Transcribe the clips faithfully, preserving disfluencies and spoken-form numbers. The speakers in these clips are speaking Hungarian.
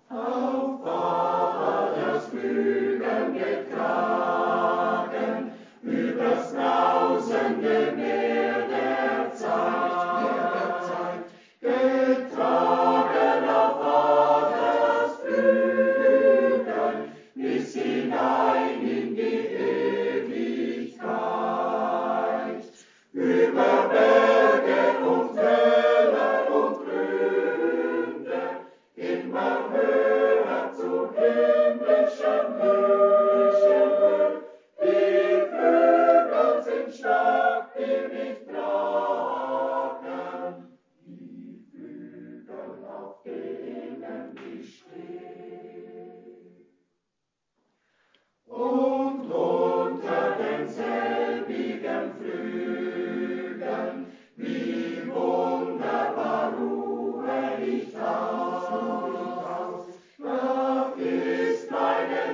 Auf Vaters Flügeln getragen, übers brausende Meer der Zeit, Meer der Zeit, getragen auf Vaters Flügeln, bis hinein in die Ewigkeit, über Berge und Täler und Gründe, immer höher zur himmlischen Höhe. Die Flügel sind stark, die mich tragen, die Flügel, auf denen ich stehe. Und unter denselbigen Flügeln, wie wunderbar ruhe ich aus. Da ist meine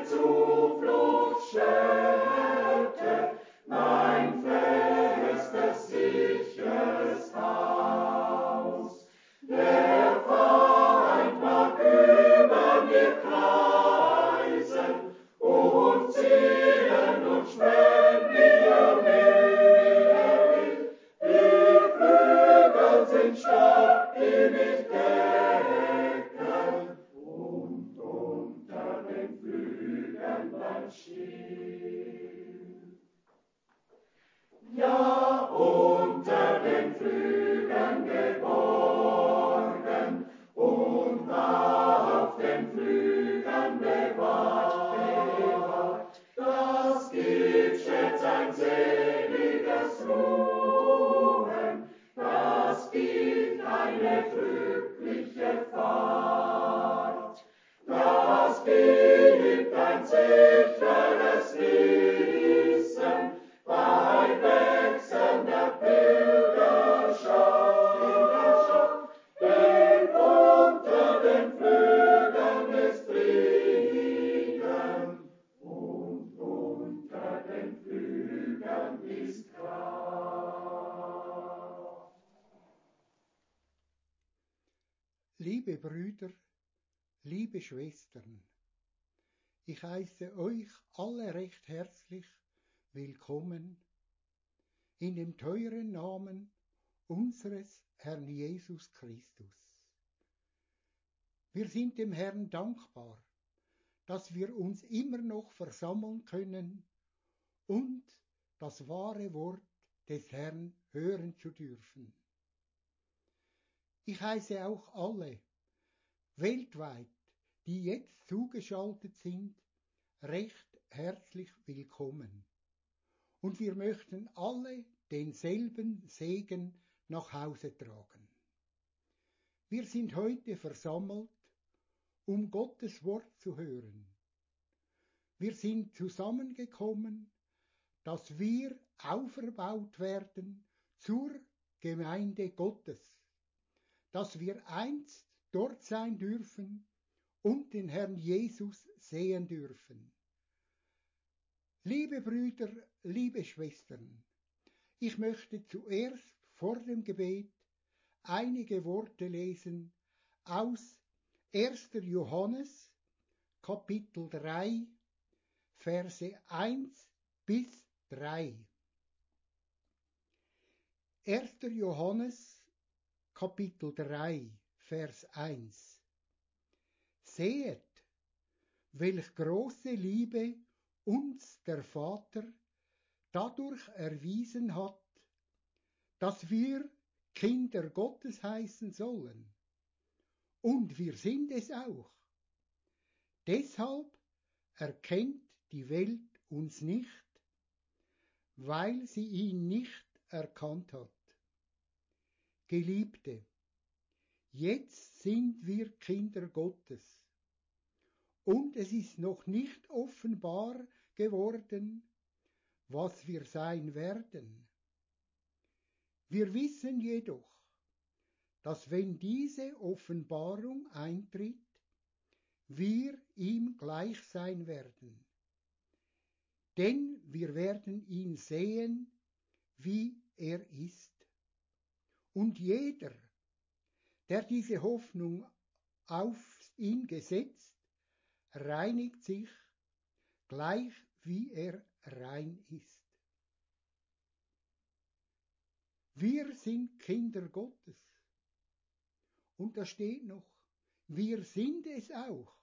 Zufluchtsstätte, mein festes, sicheres Haus. Der Feind mag über mir kreisen und zielen und spähen, wie er will. Die Flügel sind stark, die mich decken, und unter den Flügeln bleibt still. Ja, unter den Flügeln geborgen und auf den Flügeln bewahrt, das gibt stets ein seliges Ruhen, das gibt eine glückliche Fahrt, das gibt ein sicheres Wissen bei wechselnder Pilgerschaft, denn unter den Flügeln ist Frieden und unter den Flügeln ist Kraft. Liebe Brüder, liebe Schwestern, ich heiße euch alle recht herzlich willkommen in dem teuren Namen unseres Herrn Jesus Christus. Wir sind dem Herrn dankbar, dass wir uns immer noch versammeln können und das wahre Wort des Herrn hören zu dürfen. Ich heiße auch alle weltweit, die jetzt zugeschaltet sind, recht herzlich willkommen. Und wir möchten alle denselben Segen nach Hause tragen. Wir sind heute versammelt, um Gottes Wort zu hören. Wir sind zusammengekommen, dass wir auferbaut werden zur Gemeinde Gottes, dass wir einst dort sein dürfen und den Herrn Jesus sehen dürfen. Liebe Brüder, liebe Schwestern, ich möchte zuerst vor dem Gebet einige Worte lesen aus erster Johannes, Kapitel drei, Verse eins bis drei. erster Johannes, Kapitel drei, Vers eins. Sehet, welch große Liebe uns der Vater dadurch erwiesen hat, dass wir Kinder Gottes heißen sollen. Und wir sind es auch. Deshalb erkennt die Welt uns nicht, weil sie ihn nicht erkannt hat. Geliebte, jetzt sind wir Kinder Gottes. Und es ist noch nicht offenbar geworden, was wir sein werden. Wir wissen jedoch, dass wenn diese Offenbarung eintritt, wir ihm gleich sein werden. Denn wir werden ihn sehen, wie er ist. Und jeder, der diese Hoffnung aufs ihn gesetzt, reinigt sich, gleich wie er rein ist. Wir sind Kinder Gottes. Und da steht noch, wir sind es auch.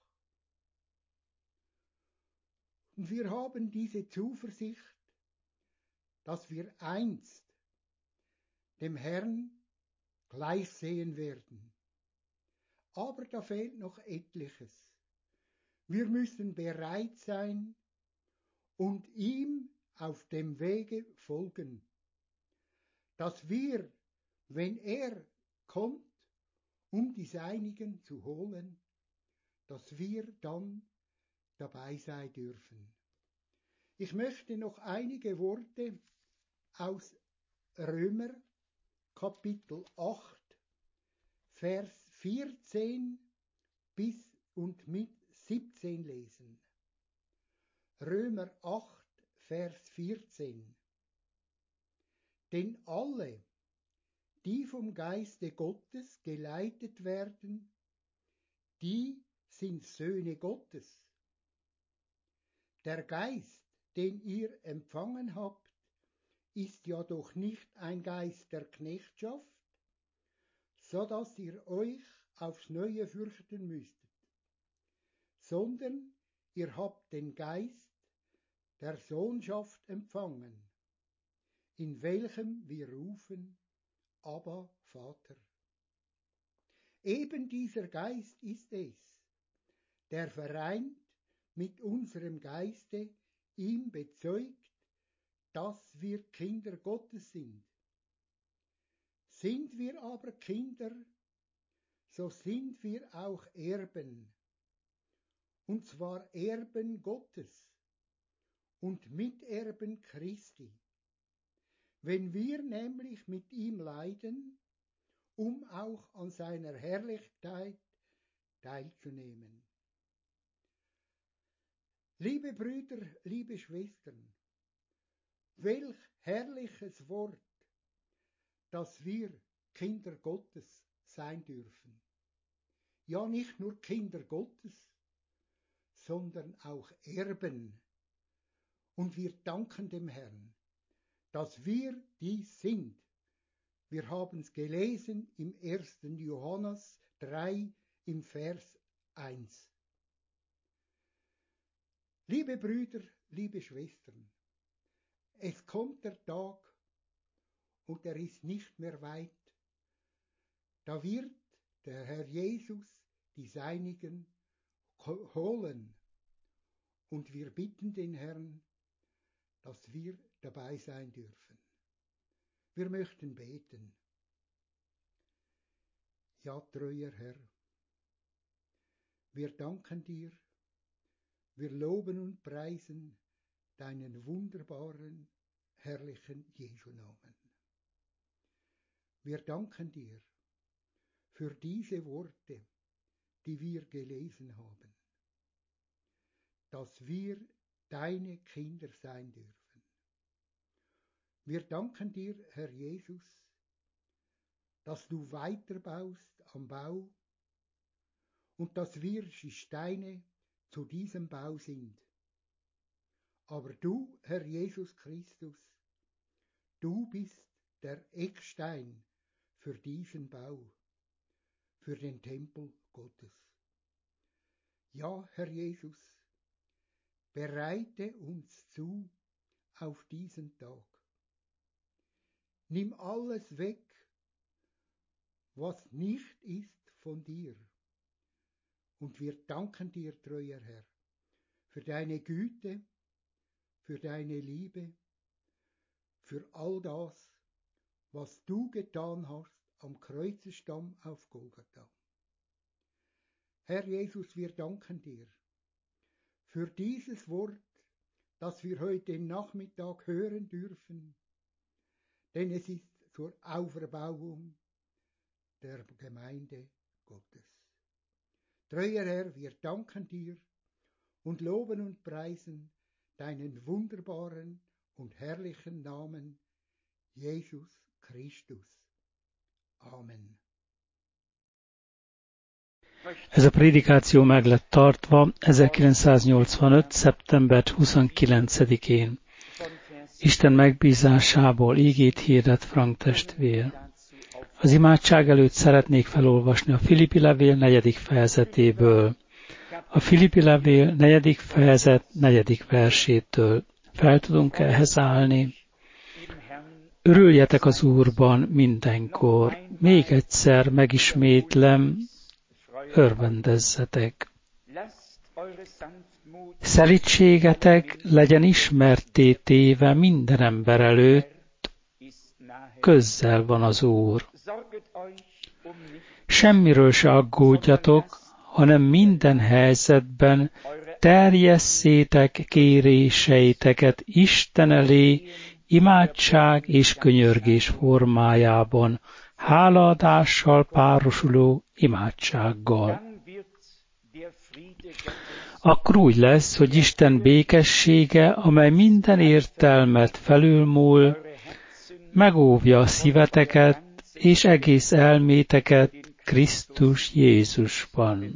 Und wir haben diese Zuversicht, dass wir einst dem Herrn gleich sehen werden. Aber da fehlt noch etliches. Wir müssen bereit sein und ihm auf dem Wege folgen, dass wir, wenn er kommt, um die Seinigen zu holen, dass wir dann dabei sein dürfen. Ich möchte noch einige Worte aus Römer Kapitel acht, Vers vierzehn bis und mit siebzehn lesen. Römer acht, Vers vierzehn. Denn alle, die vom Geiste Gottes geleitet werden, die sind Söhne Gottes. Der Geist, den ihr empfangen habt, ist ja doch nicht ein Geist der Knechtschaft, so dass ihr euch aufs Neue fürchten müsstet, sondern ihr habt den Geist der Sohnschaft empfangen, in welchem wir rufen, Abba, Vater. Eben dieser Geist ist es, der vereint mit unserem Geiste ihm bezeugt, dass wir Kinder Gottes sind. Sind wir aber Kinder, so sind wir auch Erben, und zwar Erben Gottes und Miterben Christi, wenn wir nämlich mit ihm leiden, um auch an seiner Herrlichkeit teilzunehmen. Liebe Brüder, liebe Schwestern, welch herrliches Wort, dass wir Kinder Gottes sein dürfen. Ja, nicht nur Kinder Gottes, sondern auch Erben. Und wir danken dem Herrn, dass wir dies sind. Wir haben es gelesen im ersten Johannes drei im Vers eins. Liebe Brüder, liebe Schwestern, es kommt der Tag, und er ist nicht mehr weit, da wird der Herr Jesus die Seinigen holen, und wir bitten den Herrn, dass wir dabei sein dürfen. Wir möchten beten. Ja, treuer Herr, wir danken dir, wir loben und preisen deinen wunderbaren, herrlichen Jesu-Namen. Wir danken dir für diese Worte, die wir gelesen haben, dass wir deine Kinder sein dürfen. Wir danken dir, Herr Jesus, dass du weiterbaust am Bau und dass wir die Steine zu diesem Bau sind. Aber du, Herr Jesus Christus, du bist der Eckstein für diesen Bau, für den Tempel Gottes. Ja, Herr Jesus, bereite uns zu auf diesen Tag. Nimm alles weg, was nicht ist von dir. Und wir danken dir, treuer Herr, für deine Güte, für deine Liebe, für all das, was du getan hast am Kreuzesstamm auf Golgatha. Herr Jesus, wir danken dir für dieses Wort, das wir heute Nachmittag hören dürfen, denn es ist zur Auferbauung der Gemeinde Gottes. Treuer Herr, wir danken dir und loben und preisen deinen wunderbaren und herrlichen Namen, Jesus Christus. Amen. Ez a prédikáció meg lett tartva ezerkilencszáznyolcvanöt. szeptember huszonkilencedikén. Isten megbízásából ígét hirdet Frank testvér. Az imádság előtt szeretnék felolvasni a Filippi levél negyedik fejezetéből. A Filippi levél negyedik fejezet negyedik versétől. Fel tudunk ehhez állni? Örüljetek az Úrban mindenkor. Még egyszer megismétlem, örvendezzetek. Szelídségetek legyen ismertté téve minden ember előtt, közzel van az Úr. Semmiről se aggódjatok, hanem minden helyzetben terjesszétek kéréseiteket Isten elé imádság és könyörgés formájában, hálaadással párosuló imádsággal. Akkor úgy lesz, hogy Isten békessége, amely minden értelmet felülmúl, megóvja a szíveteket és egész elméteket Krisztus Jézusban.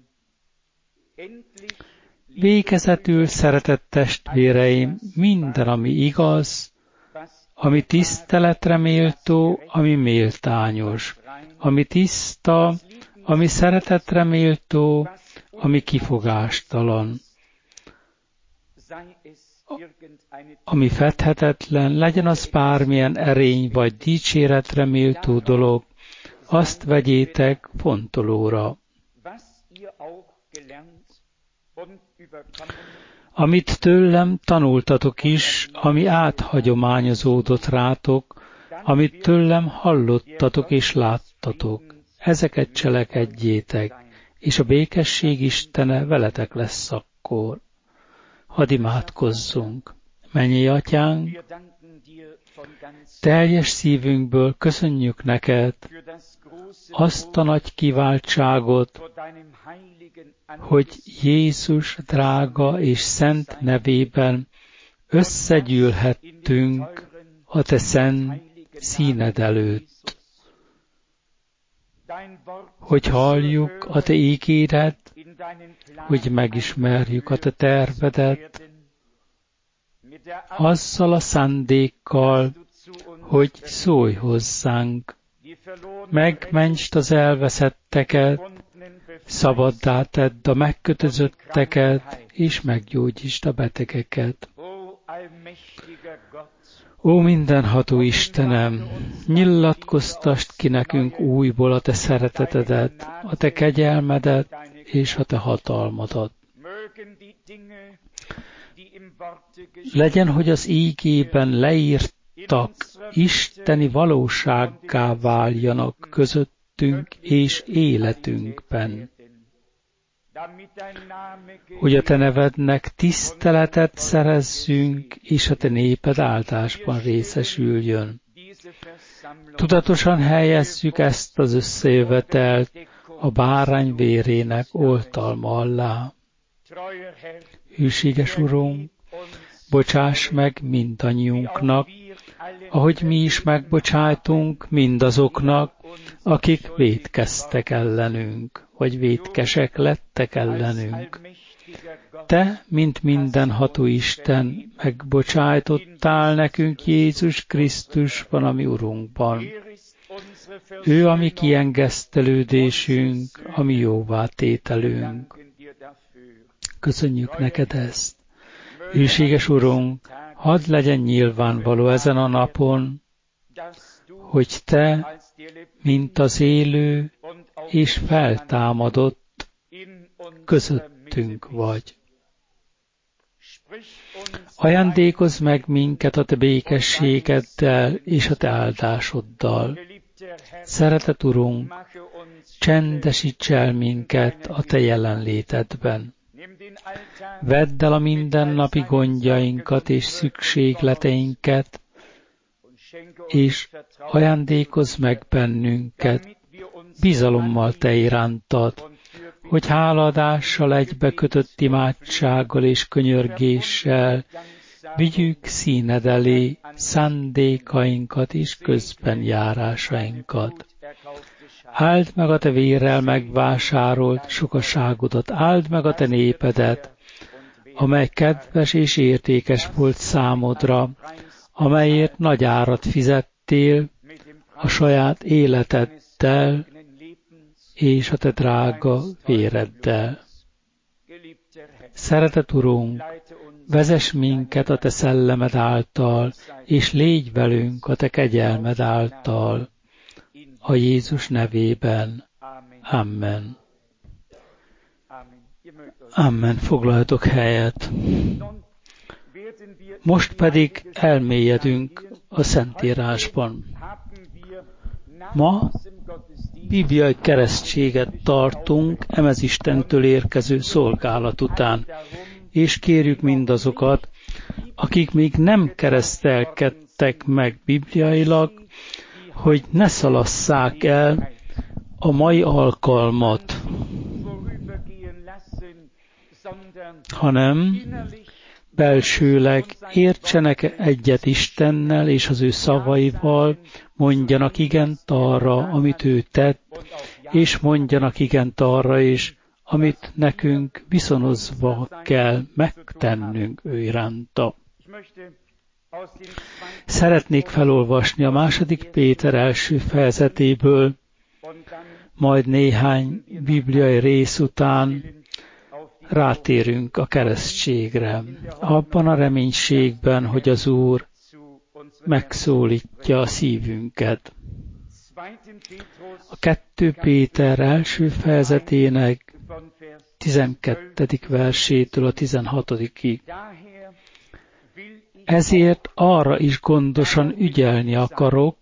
Végezetül, szeretett testvéreim, minden, ami igaz, ami tiszteletre méltó, ami méltányos, ami tiszta, ami szeretetre méltó, ami kifogástalan, ami fedhetetlen, legyen az bármilyen erény vagy dicséretre méltó dolog, azt vegyétek fontolóra. Amit tőlem tanultatok is, ami áthagyományozódott rátok, amit tőlem hallottatok és láttatok, ezeket cselekedjétek, és a békesség Istene veletek lesz akkor. Hadd imádkozzunk. Mennyei Atyánk, teljes szívünkből köszönjük neked azt a nagy kiváltságot, hogy Jézus drága és szent nevében összegyűlhettünk a te szent színed előtt, hogy halljuk a te ígéret, hogy megismerjük a te tervedet, azzal a szándékkal, hogy szólj hozzánk, megmentsd az elveszetteket, szabaddá tedd a megkötözötteket, és meggyógyítsd a betegeket. Ó mindenható Istenem, nyilatkoztasd ki nekünk újból a te szeretetedet, a te kegyelmedet és a te hatalmadat. Legyen, hogy az ígében leírtak isteni valósággá váljanak közöttünk és életünkben, hogy a te nevednek tiszteletet szerezzünk, és a te néped áldásban részesüljön. Tudatosan helyezzük ezt az összejövetelt a bárány vérének oltalma alá. Hűséges Urunk, bocsáss meg mindannyiunknak, ahogy mi is megbocsájtunk mindazoknak, akik vétkeztek ellenünk, vagy vétkesek lettek ellenünk. Te, mint mindenható Isten, megbocsájtottál nekünk Jézus Krisztusban, a mi Urunkban. Ő a mi kiengesztelődésünk, a mi jóvátételünk. Köszönjük neked ezt. Hűséges Urunk, hadd legyen nyilvánvaló ezen a napon, hogy te, mint az élő és feltámadott, közöttünk vagy. Ajándékozz meg minket a te békességeddel és a te áldásoddal. Szeretett Urunk, csendesíts el minket a te jelenlétedben. Vedd el a mindennapi gondjainkat és szükségleteinket, és ajándékozz meg bennünket bizalommal te irántad, hogy hálaadással egybekötött imádsággal és könyörgéssel vigyük színed elé szándékainkat és közben járásainkat. Áld meg a te vérrel megvásárolt sokaságodat, áld meg a te népedet, amely kedves és értékes volt számodra, amelyért nagy árat fizettél a saját életeddel és a te drága véreddel. Szeretett Urunk, vezess minket a te szellemed által, és légy velünk a te kegyelmed által, a Jézus nevében. Amen. Amen. Foglaljatok helyet. Most pedig elmélyedünk a Szentírásban. Ma bibliai keresztséget tartunk emez Istentől érkező szolgálat után, és kérjük mindazokat, akik még nem keresztelkedtek meg bibliailag, hogy ne szalasszák el a mai alkalmat, hanem belsőleg értsenek egyet Istennel és az ő szavaival, mondjanak igent arra, amit ő tett, és mondjanak igent arra is, amit nekünk viszonozva kell megtennünk ő iránta. Szeretnék felolvasni a második Péter első fejezetéből, majd néhány bibliai rész után rátérünk a keresztségre, abban a reménységben, hogy az Úr megszólítja a szívünket. A kettő Péter első fejezetének tizenkettedik versétől a tizenhatodikig. Ezért arra is gondosan ügyelni akarok,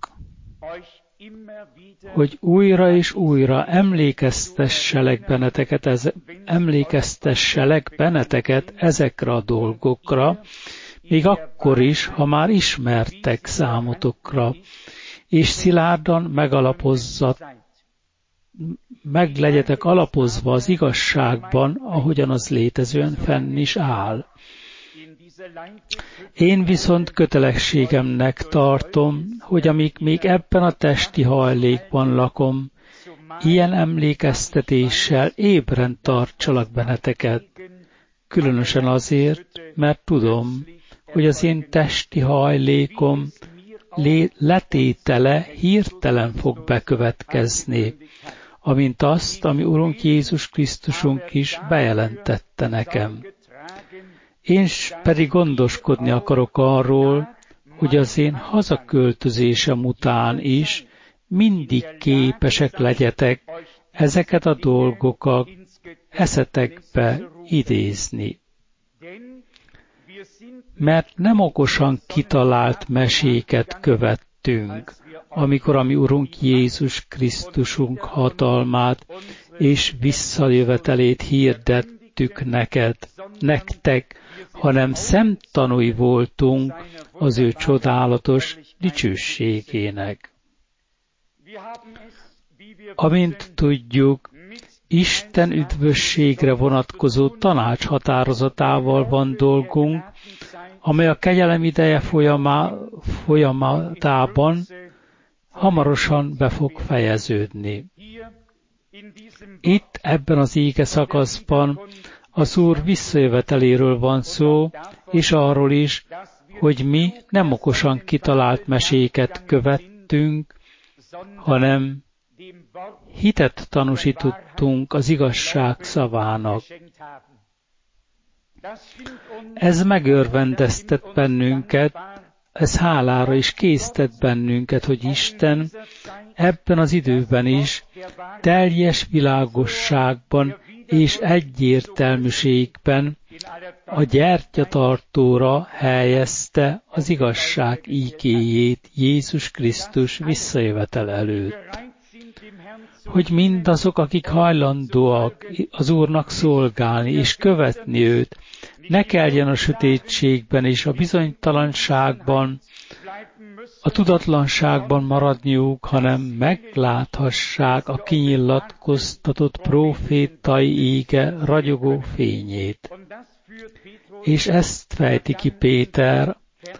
hogy újra és újra emlékeztesselek benneteket, ez, emlékeztesselek benneteket ezekre a dolgokra, még akkor is, ha már ismertek számotokra, és szilárdan megalapozzat, meg legyetek alapozva az igazságban, ahogyan az létezően fenn is áll. Én viszont kötelességemnek tartom, hogy amíg még ebben a testi hajlékban lakom, ilyen emlékeztetéssel ébren tartsalak benneteket, különösen azért, mert tudom, hogy az én testi hajlékom lé- letétele hirtelen fog bekövetkezni, amint azt, ami Urunk Jézus Krisztusunk is bejelentette nekem. Én pedig gondoskodni akarok arról, hogy az én hazaköltözésem után is mindig képesek legyetek ezeket a dolgokat eszetekbe idézni. Mert nem okosan kitalált meséket követtünk, amikor a mi Urunk Jézus Krisztusunk hatalmát és visszajövetelét hirdettük neked, nektek, hanem szemtanúi voltunk az ő csodálatos dicsőségének. Amint tudjuk, Isten üdvösségre vonatkozó tanács határozatával van dolgunk, amely a kegyelem ideje folyamá, folyamatában hamarosan be fog fejeződni. Itt ebben az íge szakaszban az Úr visszajöveteléről van szó, és arról is, hogy mi nem okosan kitalált meséket követtünk, hanem hitet tanúsítottunk az igazság szavának. Ez megörvendeztet bennünket, ez hálára is késztet bennünket, hogy Isten ebben az időben is teljes világosságban és egyértelműségben a gyertyatartóra helyezte az igazság ígéjét Jézus Krisztus visszajövetel előtt. Hogy mindazok, akik hajlandóak az Úrnak szolgálni és követni őt, ne keljen a sötétségben és a bizonytalanságban, a tudatlanságban maradniuk, hanem megláthassák a kinyilatkoztatott prófétai íge ragyogó fényét. És ezt fejti ki Péter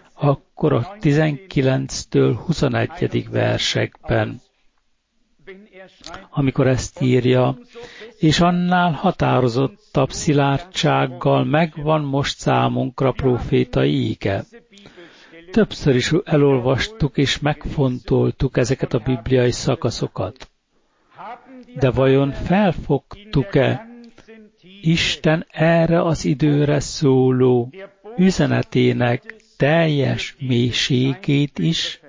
akkor a tizenkilenctől huszonegyedik versekben. amikor ezt írja, és annál határozottabb szilárdsággal megvan most számunkra prófétai íge. Többször is elolvastuk és megfontoltuk ezeket a bibliai szakaszokat. De vajon felfogtuk-e Isten erre az időre szóló üzenetének teljes mélységét is?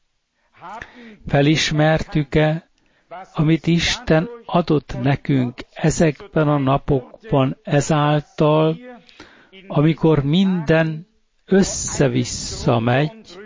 Felismertük-e, amit Isten adott nekünk ezekben a napokban ezáltal, amikor minden össze-vissza megy,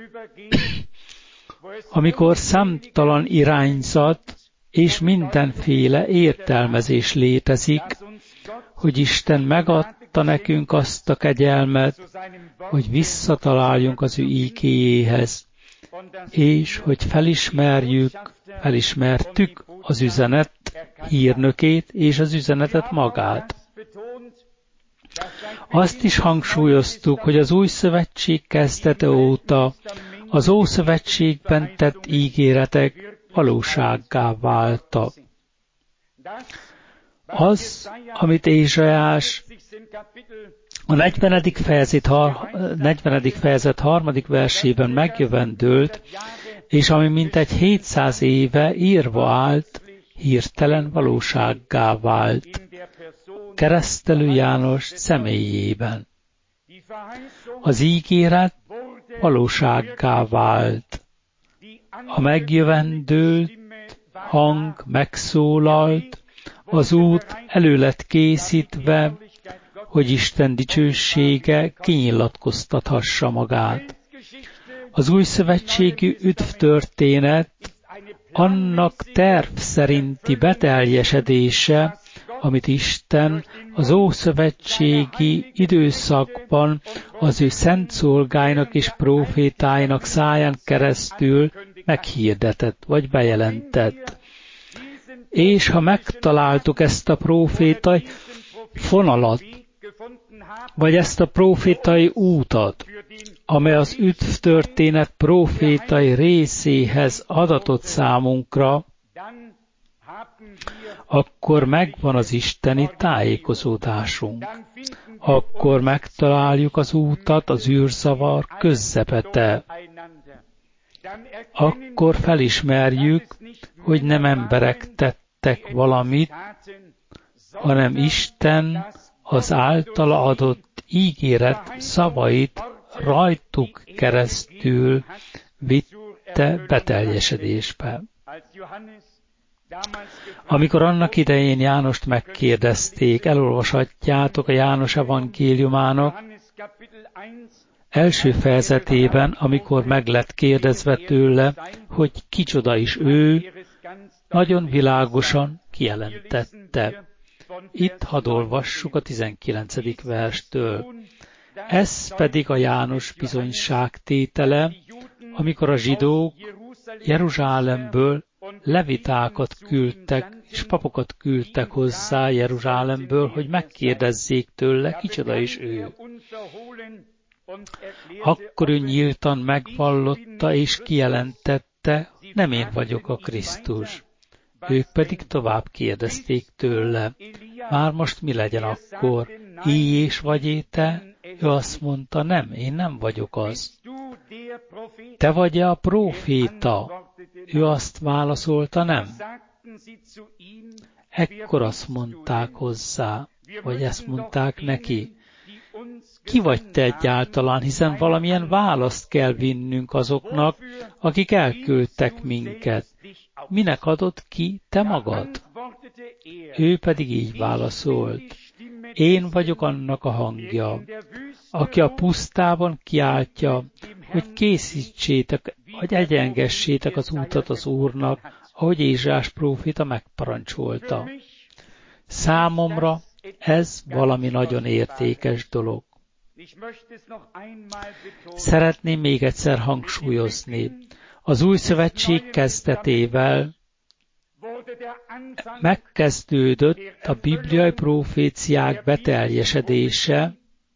amikor számtalan irányzat és mindenféle értelmezés létezik, hogy Isten megadta nekünk azt a kegyelmet, hogy visszataláljunk az ő ígéjéhez, és hogy felismerjük, felismertük az üzenet hírnökét és az üzenetet magát. Azt is hangsúlyoztuk, hogy az új szövetség kezdete óta az Ószövetségben tett ígéretek valósággá váltak. Az, amit Ézsaiás a negyvenedik fejezet, har, negyvenedik fejezet harmadik versében megjövendőlt, és ami mintegy hétszáz éve írva állt, hirtelen valósággá vált. Keresztelő János személyében. Az ígéret valósággá vált. A megjövendőlt hang megszólalt, az út elő lett készítve, hogy Isten dicsősége kinyilatkoztathassa magát. Az új szövetségű üdvtörténet annak terv szerinti beteljesedése, amit Isten az ószövetségi időszakban az ő szent szolgáinak és prófétáinak száján keresztül meghirdetett vagy bejelentett. És ha megtaláltuk ezt a prófétai fonalat, vagy ezt a prófétai útat, amely az üdvtörténet prófétai részéhez adatott számunkra, akkor megvan az isteni tájékozódásunk. Akkor megtaláljuk az útat az űrzavar közepete. Akkor felismerjük, hogy nem emberek tettek valamit, hanem Isten az általa adott ígéret szavait rajtuk keresztül vitte beteljesedésbe. Amikor annak idején Jánost megkérdezték, elolvashatjátok a János evangéliumának első fejezetében, amikor meg lett kérdezve tőle, hogy kicsoda is ő, nagyon világosan kijelentette. Itt hadd olvassuk a tizenkilencedik verstől. Ez pedig a János bizonyságtétele, amikor a zsidók Jeruzsálemből levitákat küldtek, és papokat küldtek hozzá Jeruzsálemből, hogy megkérdezzék tőle, kicsoda is ő. Akkor ő nyíltan megvallotta és kijelentette, nem én vagyok a Krisztus. Ők pedig tovább kérdezték tőle, már most mi legyen akkor, Éjés vagy te? Ő azt mondta, nem, én nem vagyok az. Te vagy-e a próféta? Ő azt válaszolta, nem. Ekkor azt mondták hozzá, vagy ezt mondták neki, ki vagy te egyáltalán, hiszen valamilyen választ kell vinnünk azoknak, akik elküldtek minket. Minek adott ki te magad? Ő pedig így válaszolt, én vagyok annak a hangja, aki a pusztában kiáltja, hogy készítsétek, hogy egyengessétek az útat az Úrnak, ahogy Ézsaiás próféta megparancsolta. Számomra ez valami nagyon értékes dolog. Szeretném még egyszer hangsúlyozni, az új szövetség kezdetével megkezdődött a bibliai proféciák beteljesedése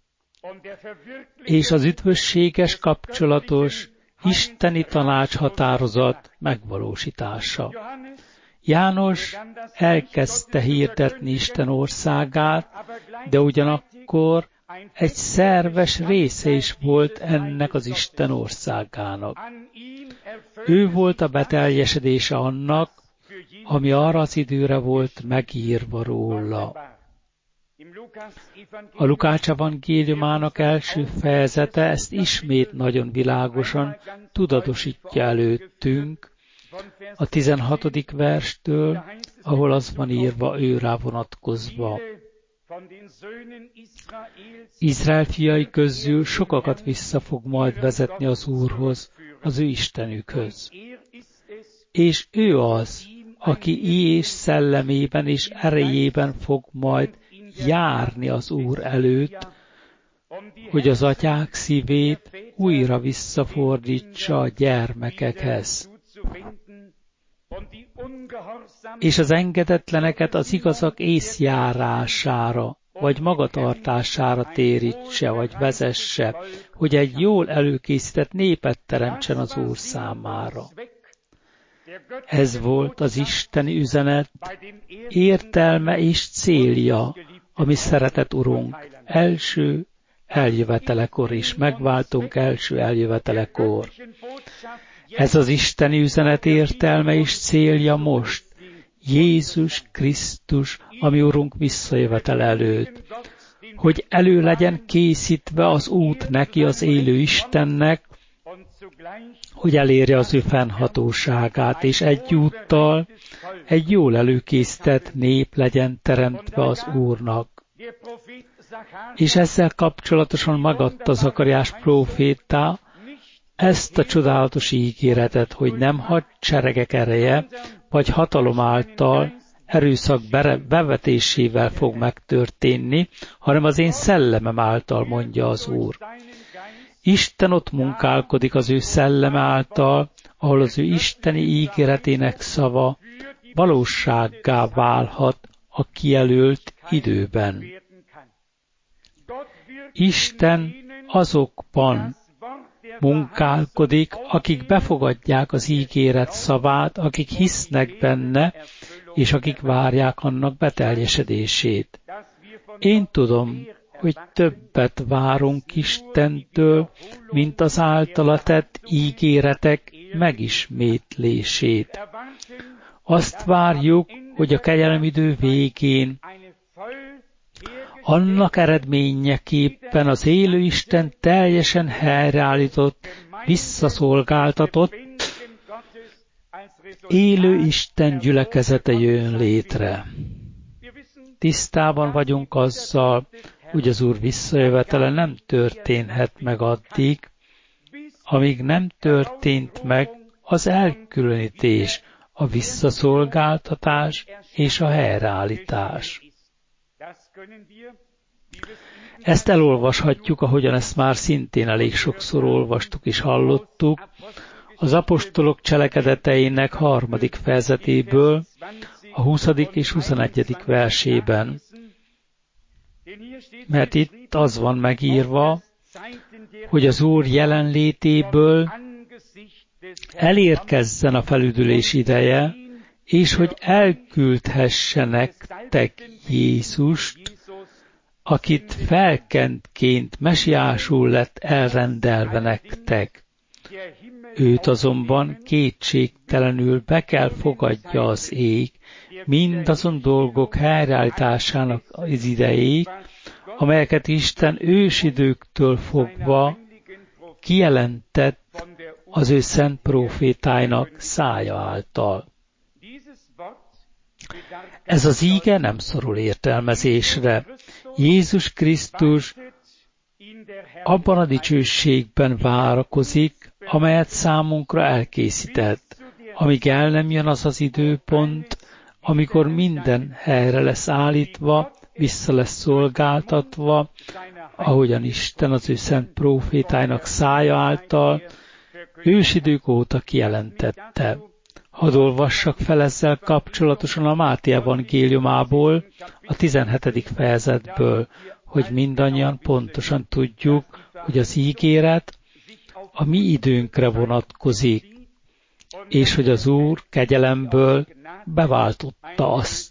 és az üdvösséges kapcsolatos isteni tanácshatározat megvalósítása. János elkezdte hirdetni Isten országát, de ugyanakkor egy szerves része is volt ennek az Isten országának. Ő volt a beteljesedése annak, ami arra az időre volt megírva róla. A Lukács evangéliumának első fejezete ezt ismét nagyon világosan tudatosítja előttünk, a tizenhatodik verstől, ahol az van írva őrá vonatkozva. Izrael fiai közül sokakat vissza fog majd vezetni az Úrhoz, az ő Istenükhöz. És ő az, aki és szellemében és erejében fog majd járni az Úr előtt, hogy az atyák szívét újra visszafordítsa a gyermekekhez, és az engedetleneket az igazak észjárására, vagy magatartására térítse, vagy vezesse, hogy egy jól előkészített népet teremtsen az Úr számára. Ez volt az isteni üzenet, értelme és célja, ami szeretett Urunk első eljövetelekor is, megváltunk első eljövetelekor. Ez az isteni üzenet értelme és célja most, Jézus Krisztus, ami Urunk visszajövetel előtt, hogy elő legyen készítve az út neki, az élő Istennek, hogy elérje az ő fennhatóságát, és egyúttal egy jól előkészített nép legyen teremtve az Úrnak. És ezzel kapcsolatosan megadta Zakariás próféta ezt a csodálatos ígéretet, hogy nem hadseregek ereje, vagy hatalom által, erőszak bevetésével fog megtörténni, hanem az én szellemem által, mondja az Úr. Isten ott munkálkodik az ő szelleme által, ahol az ő isteni ígéretének szava valósággá válhat a kijelölt időben. Isten azokban munkálkodik, akik befogadják az ígéret szavát, akik hisznek benne, és akik várják annak beteljesedését. Én tudom, hogy többet várunk Istentől, mint az általa tett ígéretek megismétlését. Azt várjuk, hogy a kegyelemidő végén annak eredményeképpen az élő Isten teljesen helyreállított, visszaszolgáltatott, élő Isten gyülekezete jön létre. Tisztában vagyunk azzal, hogy az Úr visszajövetele nem történhet meg addig, amíg nem történt meg az elkülönítés, a visszaszolgáltatás és a helyreállítás. Ezt elolvashatjuk, ahogyan ezt már szintén elég sokszor olvastuk és hallottuk, az apostolok cselekedeteinek harmadik fejezetéből, a huszadik és huszonegyedik versében. Mert itt az van megírva, hogy az Úr jelenlétéből elérkezzen a felüdülés ideje, és hogy elküldhessenek nektek Jézust, akit felkentként mesiásul lett elrendelve nektek. Őt azonban kétségtelenül be kell fogadja az ég, mindazon dolgok helyreállításának az idejéig, amelyeket Isten ősidőktől fogva kijelentett az ő szent prófétáinak szája által. Ez az íge nem szorul értelmezésre. Jézus Krisztus abban a dicsőségben várakozik, amelyet számunkra elkészített, amíg el nem jön az az időpont, amikor minden helyre lesz állítva, vissza lesz szolgáltatva, ahogyan Isten az ő szent prófétáinak szája által ősidők óta kijelentette. Hadd olvassak fel ezzel kapcsolatosan a Máté evangéliumából, a tizenhetedik fejezetből, hogy mindannyian pontosan tudjuk, hogy az ígéret a mi időnkre vonatkozik, és hogy az Úr kegyelemből beváltotta azt.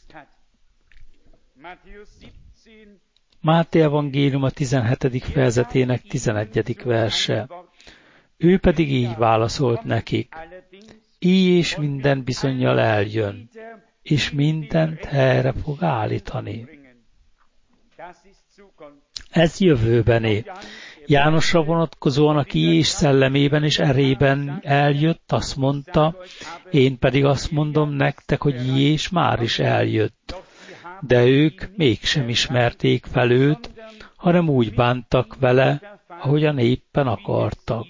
Máté evangélium a tizenhetedik fejezetének tizenegyedik verse. Ő pedig így válaszolt nekik: így és minden bizonnyal eljön, és mindent helyre fog állítani. Ez jövőbeni. Jánosra vonatkozóan, aki és szellemében és erében eljött, azt mondta: én pedig azt mondom nektek, hogy és már is eljött. De ők mégsem ismerték fel őt, hanem úgy bántak vele, ahogyan éppen akartak.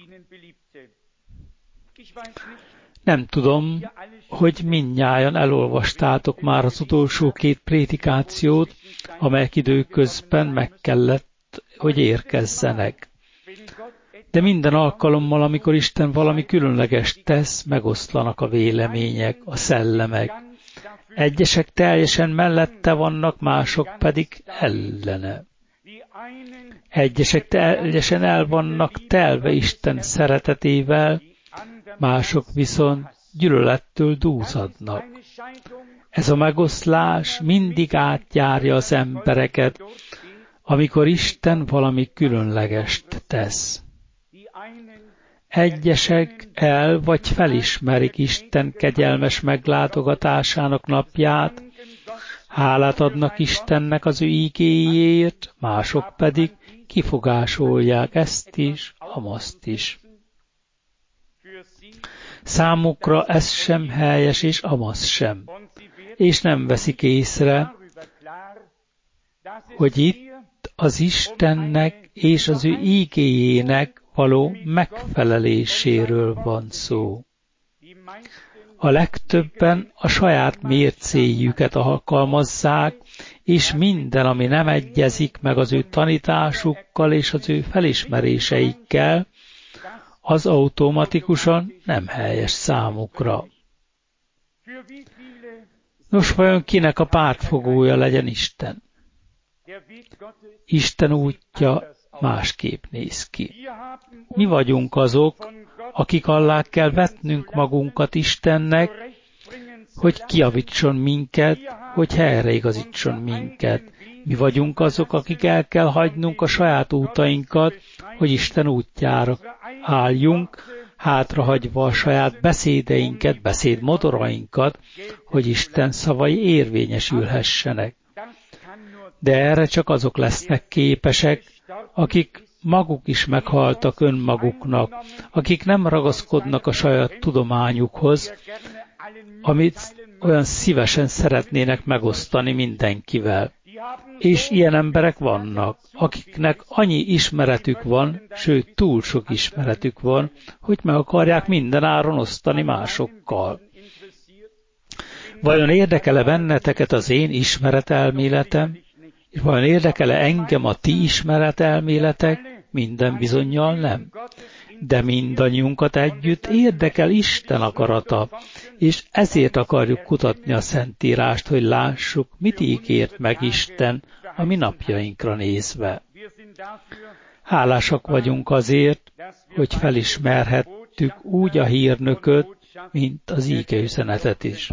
Nem tudom, hogy mindnyájan elolvastátok már az utolsó két prédikációt, amelyek időközben meg kellett, hogy érkezzenek. De minden alkalommal, amikor Isten valami különleges tesz, megoszlanak a vélemények, a szellemek. Egyesek teljesen mellette vannak, mások pedig ellene. Egyesek teljesen el vannak telve Isten szeretetével, mások viszont gyűlölettől dúzadnak. Ez a megoszlás mindig átjárja az embereket, amikor Isten valami különlegest tesz. Egyesek el vagy felismerik Isten kegyelmes meglátogatásának napját, hálát adnak Istennek az ő ígéjéért, mások pedig kifogásolják ezt is, amazt is. Számukra ez sem helyes, és amaz sem, és nem veszik észre, hogy itt az Istennek és az ő ígéjének való megfeleléséről van szó. A legtöbben a saját mércéjüket alkalmazzák, és minden, ami nem egyezik meg az ő tanításukkal és az ő felismeréseikkel, az automatikusan nem helyes számukra. Nos, vajon kinek a pártfogója legyen Isten? Isten útja másképp néz ki. Mi vagyunk azok, akik alá kell vetnünk magunkat Istennek, hogy kijavítson minket, hogy helyreigazítson minket. Mi vagyunk azok, akik el kell hagynunk a saját útainkat, hogy Isten útjára álljunk, hátrahagyva a saját beszédeinket, beszédmodorainkat, hogy Isten szavai érvényesülhessenek. De erre csak azok lesznek képesek, akik maguk is meghaltak önmaguknak, akik nem ragaszkodnak a saját tudományukhoz, amit olyan szívesen szeretnének megosztani mindenkivel. És ilyen emberek vannak, akiknek annyi ismeretük van, sőt túl sok ismeretük van, hogy meg akarják minden áron osztani másokkal. Vajon érdekel-e benneteket az én ismeretelméletem, és vajon érdekel-e engem a ti ismeretelméletek? Minden bizonnyal nem. De mindannyiunkat együtt érdekel Isten akarata, és ezért akarjuk kutatni a Szentírást, hogy lássuk, mit ígért meg Isten a mi napjainkra nézve. Hálásak vagyunk azért, hogy felismerhettük úgy a hírnököt, mint az ígeüzenetet is.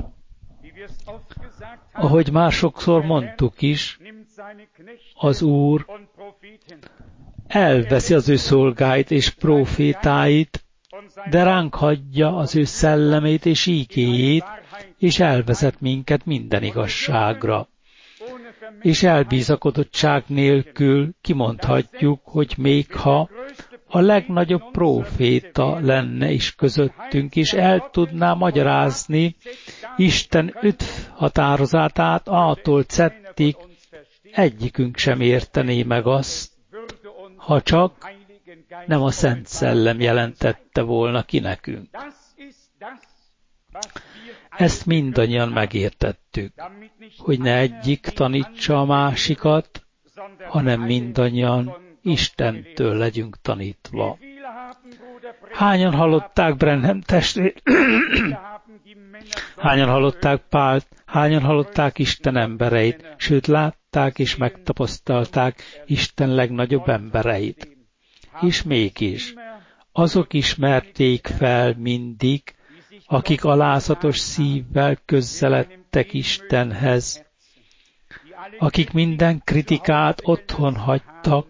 Ahogy már sokszor mondtuk is, az Úr elveszi az ő szolgáit és prófétáit, de ránk hagyja az ő szellemét és ígéjét, és elvezet minket minden igazságra. És elbízakodottság nélkül kimondhatjuk, hogy még ha a legnagyobb próféta lenne is közöttünk, és el tudná magyarázni Isten öt határozatát A-tól Z-ig, egyikünk sem értené meg azt, ha csak nem a Szent Szellem jelentette volna ki nekünk. Ezt mindannyian megértettük, hogy ne egyik tanítsa a másikat, hanem mindannyian Istentől legyünk tanítva. Hányan hallották Branham testvér? Hányan hallották Pált? Hányan hallották Isten embereit? Sőt, látták és megtapasztalták Isten legnagyobb embereit. És mégis, azok ismerték fel mindig, akik alázatos szívvel közeledtek mentek Istenhez, akik minden kritikát otthon hagytak,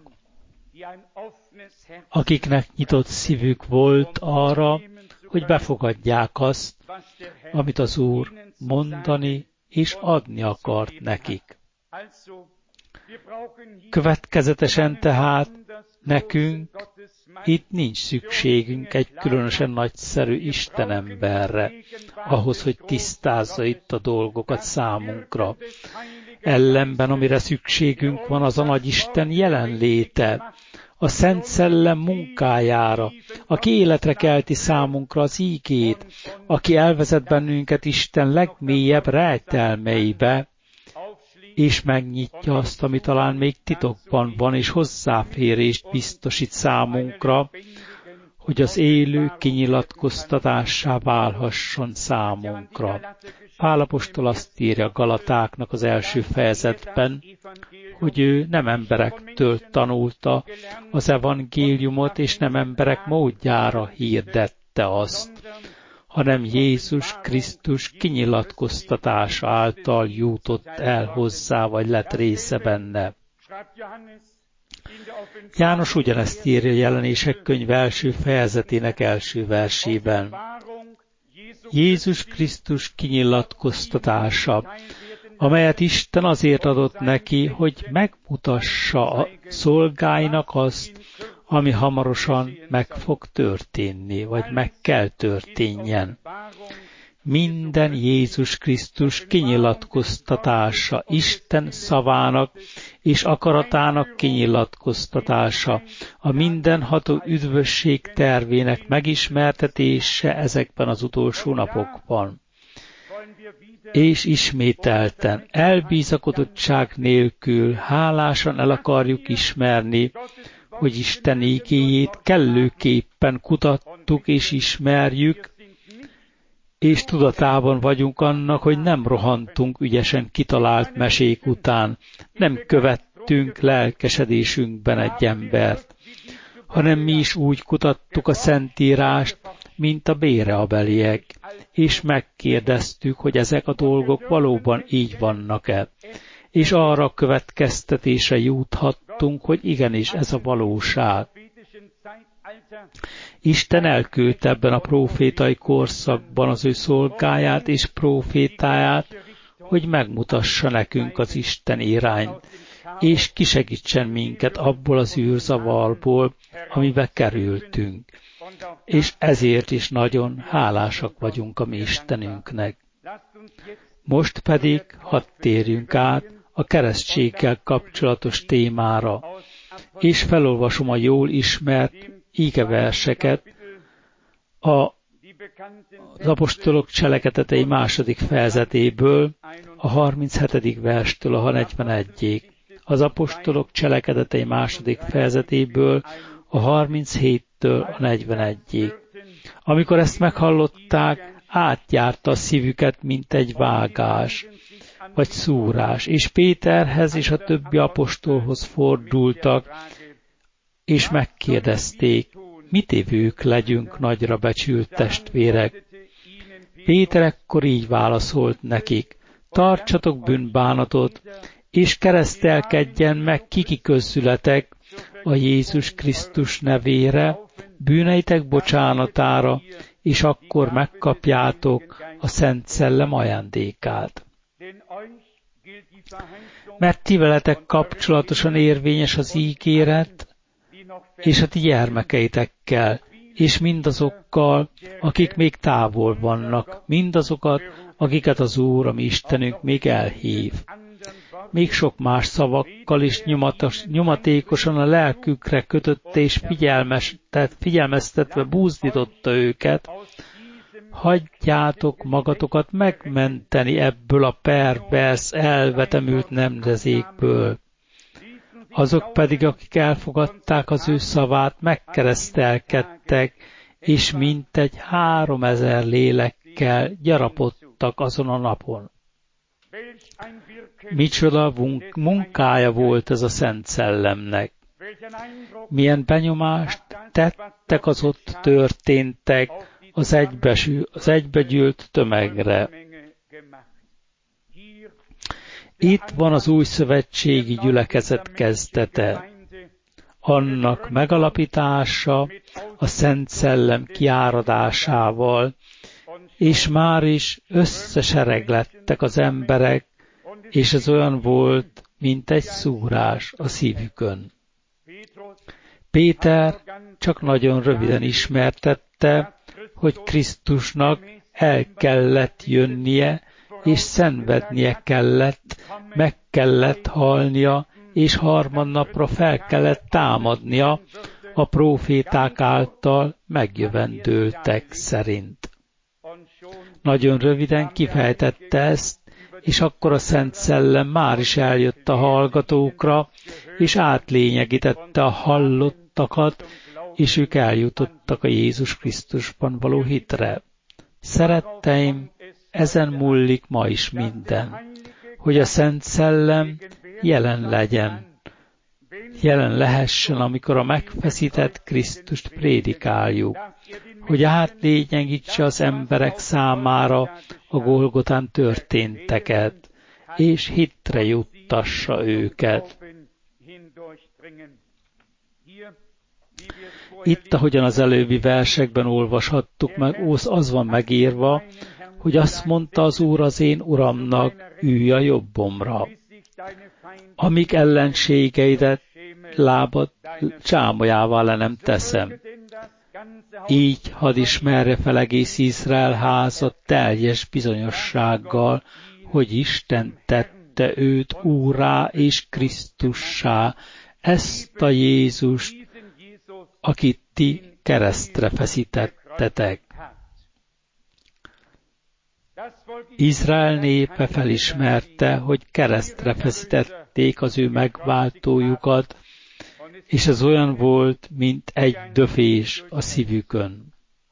akiknek nyitott szívük volt arra, hogy befogadják azt, amit az Úr mondani és adni akart nekik. Következetesen tehát nekünk itt nincs szükségünk egy különösen nagyszerű Istenemberre, ahhoz, hogy tisztázza itt a dolgokat számunkra. Ellenben, amire szükségünk van, az a nagy Isten jelenléte, a Szent Szellem munkájára, aki életre kelti számunkra az ígét, aki elvezet bennünket Isten legmélyebb rejtelmeibe, és megnyitja azt, ami talán még titokban van, és hozzáférést biztosít számunkra, hogy az élő kinyilatkoztatássá válhasson számunkra. Pál apostol azt írja Galatáknak az első fejezetben, hogy ő nem emberektől tanulta az evangéliumot, és nem emberek módjára hirdette azt, hanem Jézus Krisztus kinyilatkoztatása által jutott el hozzá, vagy lett része benne. János ugyanezt írja Jelenések könyve első fejezetének első versében. Jézus Krisztus kinyilatkoztatása, amelyet Isten azért adott neki, hogy megmutassa a szolgáinak azt, ami hamarosan meg fog történni, vagy meg kell történjen. Minden Jézus Krisztus kinyilatkoztatása, Isten szavának és akaratának kinyilatkoztatása, a mindenható üdvösség tervének megismertetése ezekben az utolsó napokban. És ismételten, elbízakodottság nélkül, hálásan el akarjuk ismerni, hogy Isten ígéjét kellőképpen kutattuk és ismerjük, és tudatában vagyunk annak, hogy nem rohantunk ügyesen kitalált mesék után, nem követtünk lelkesedésünkben egy embert, hanem mi is úgy kutattuk a Szentírást, mint a béreabeliek, és megkérdeztük, hogy ezek a dolgok valóban így vannak-e, és arra a következtetésre juthattunk, hogy igenis ez a valóság. Isten elküldte ebben a prófétai korszakban az ő szolgáját és prófétáját, hogy megmutassa nekünk az Isten irányt, és kisegítsen minket abból az űrzavarból, amibe kerültünk. És ezért is nagyon hálásak vagyunk a mi Istenünknek. Most pedig hadd térjünk át a keresztséggel kapcsolatos témára, és felolvasom a jól ismert ígeverseket a, az apostolok cselekedetei második fejezetéből, a harminchetedik verstől a negyvenegyig. Az apostolok cselekedetei második fejezetéből a harminchettől a negyvenegyig. Amikor ezt meghallották, átjárta a szívüket, mint egy vágás, vagy szúrás, és Péterhez és a többi apostolhoz fordultak, és megkérdezték, mit évők legyünk nagyra becsült testvérek. Péter ekkor így válaszolt nekik, tartsatok bűnbánatot, és keresztelkedjen meg kiki közületek a Jézus Krisztus nevére, bűneitek bocsánatára, és akkor megkapjátok a Szent Szellem ajándékát. Mert ti veletek kapcsolatosan érvényes az ígéret, és a ti gyermekeitekkel, és mindazokkal, akik még távol vannak, mindazokat, akiket az Úr, a mi Istenünk még elhív. Még sok más szavakkal is nyomatos, nyomatékosan a lelkükre kötötte és figyelmeztetve búzdította őket, hagyjátok magatokat megmenteni ebből a pervers, elvetemült nemzedékből. Azok pedig, akik elfogadták az ő szavát, megkeresztelkedtek, és mintegy háromezer lélekkel gyarapodtak azon a napon. Micsoda munkája volt ez a Szent Szellemnek. Milyen benyomást tettek az ott történtek az, egybesű, az egybegyűlt tömegre. Itt van az új szövetségi gyülekezet kezdete. Annak megalapítása a Szent Szellem kiáradásával, és már is összesereglettek az emberek, és ez olyan volt, mint egy szúrás a szívükön. Péter csak nagyon röviden ismertette, hogy Krisztusnak el kellett jönnie, és szenvednie kellett, meg kellett halnia, és harmadnapra fel kellett támadnia a próféták által megjövendőltek szerint. Nagyon röviden kifejtette ezt, és akkor a Szent Szellem már is eljött a hallgatókra, és átlényegítette a hallottakat, és ők eljutottak a Jézus Krisztusban való hitre. Szeretteim, ezen múlik ma is minden, hogy a Szent Szellem jelen legyen, jelen lehessen, amikor a megfeszített Krisztust prédikáljuk, hogy átlényegítse az emberek számára a Golgotán történteket, és hitre juttassa őket. Itt, ahogyan az előbbi versekben olvashattuk meg, az van megírva, hogy azt mondta az Úr az én Uramnak, ülj a jobbomra, amíg ellenségeidet lábad csámolyává le nem teszem. Így hadd ismerje fel egész Izrael háza teljes bizonyossággal, hogy Isten tette őt Úrrá és Krisztussá, ezt a Jézust, akit ti keresztre feszítettetek. Izrael népe felismerte, hogy keresztre feszítették az ő megváltójukat, és ez olyan volt, mint egy döfés a szívükön.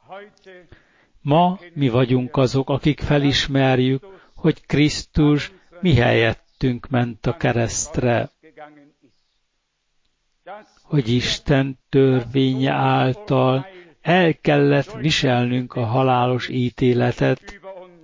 Ma mi vagyunk azok, akik felismerjük, hogy Krisztus mi helyettünk ment a keresztre, hogy Isten törvénye által el kellett viselnünk a halálos ítéletet,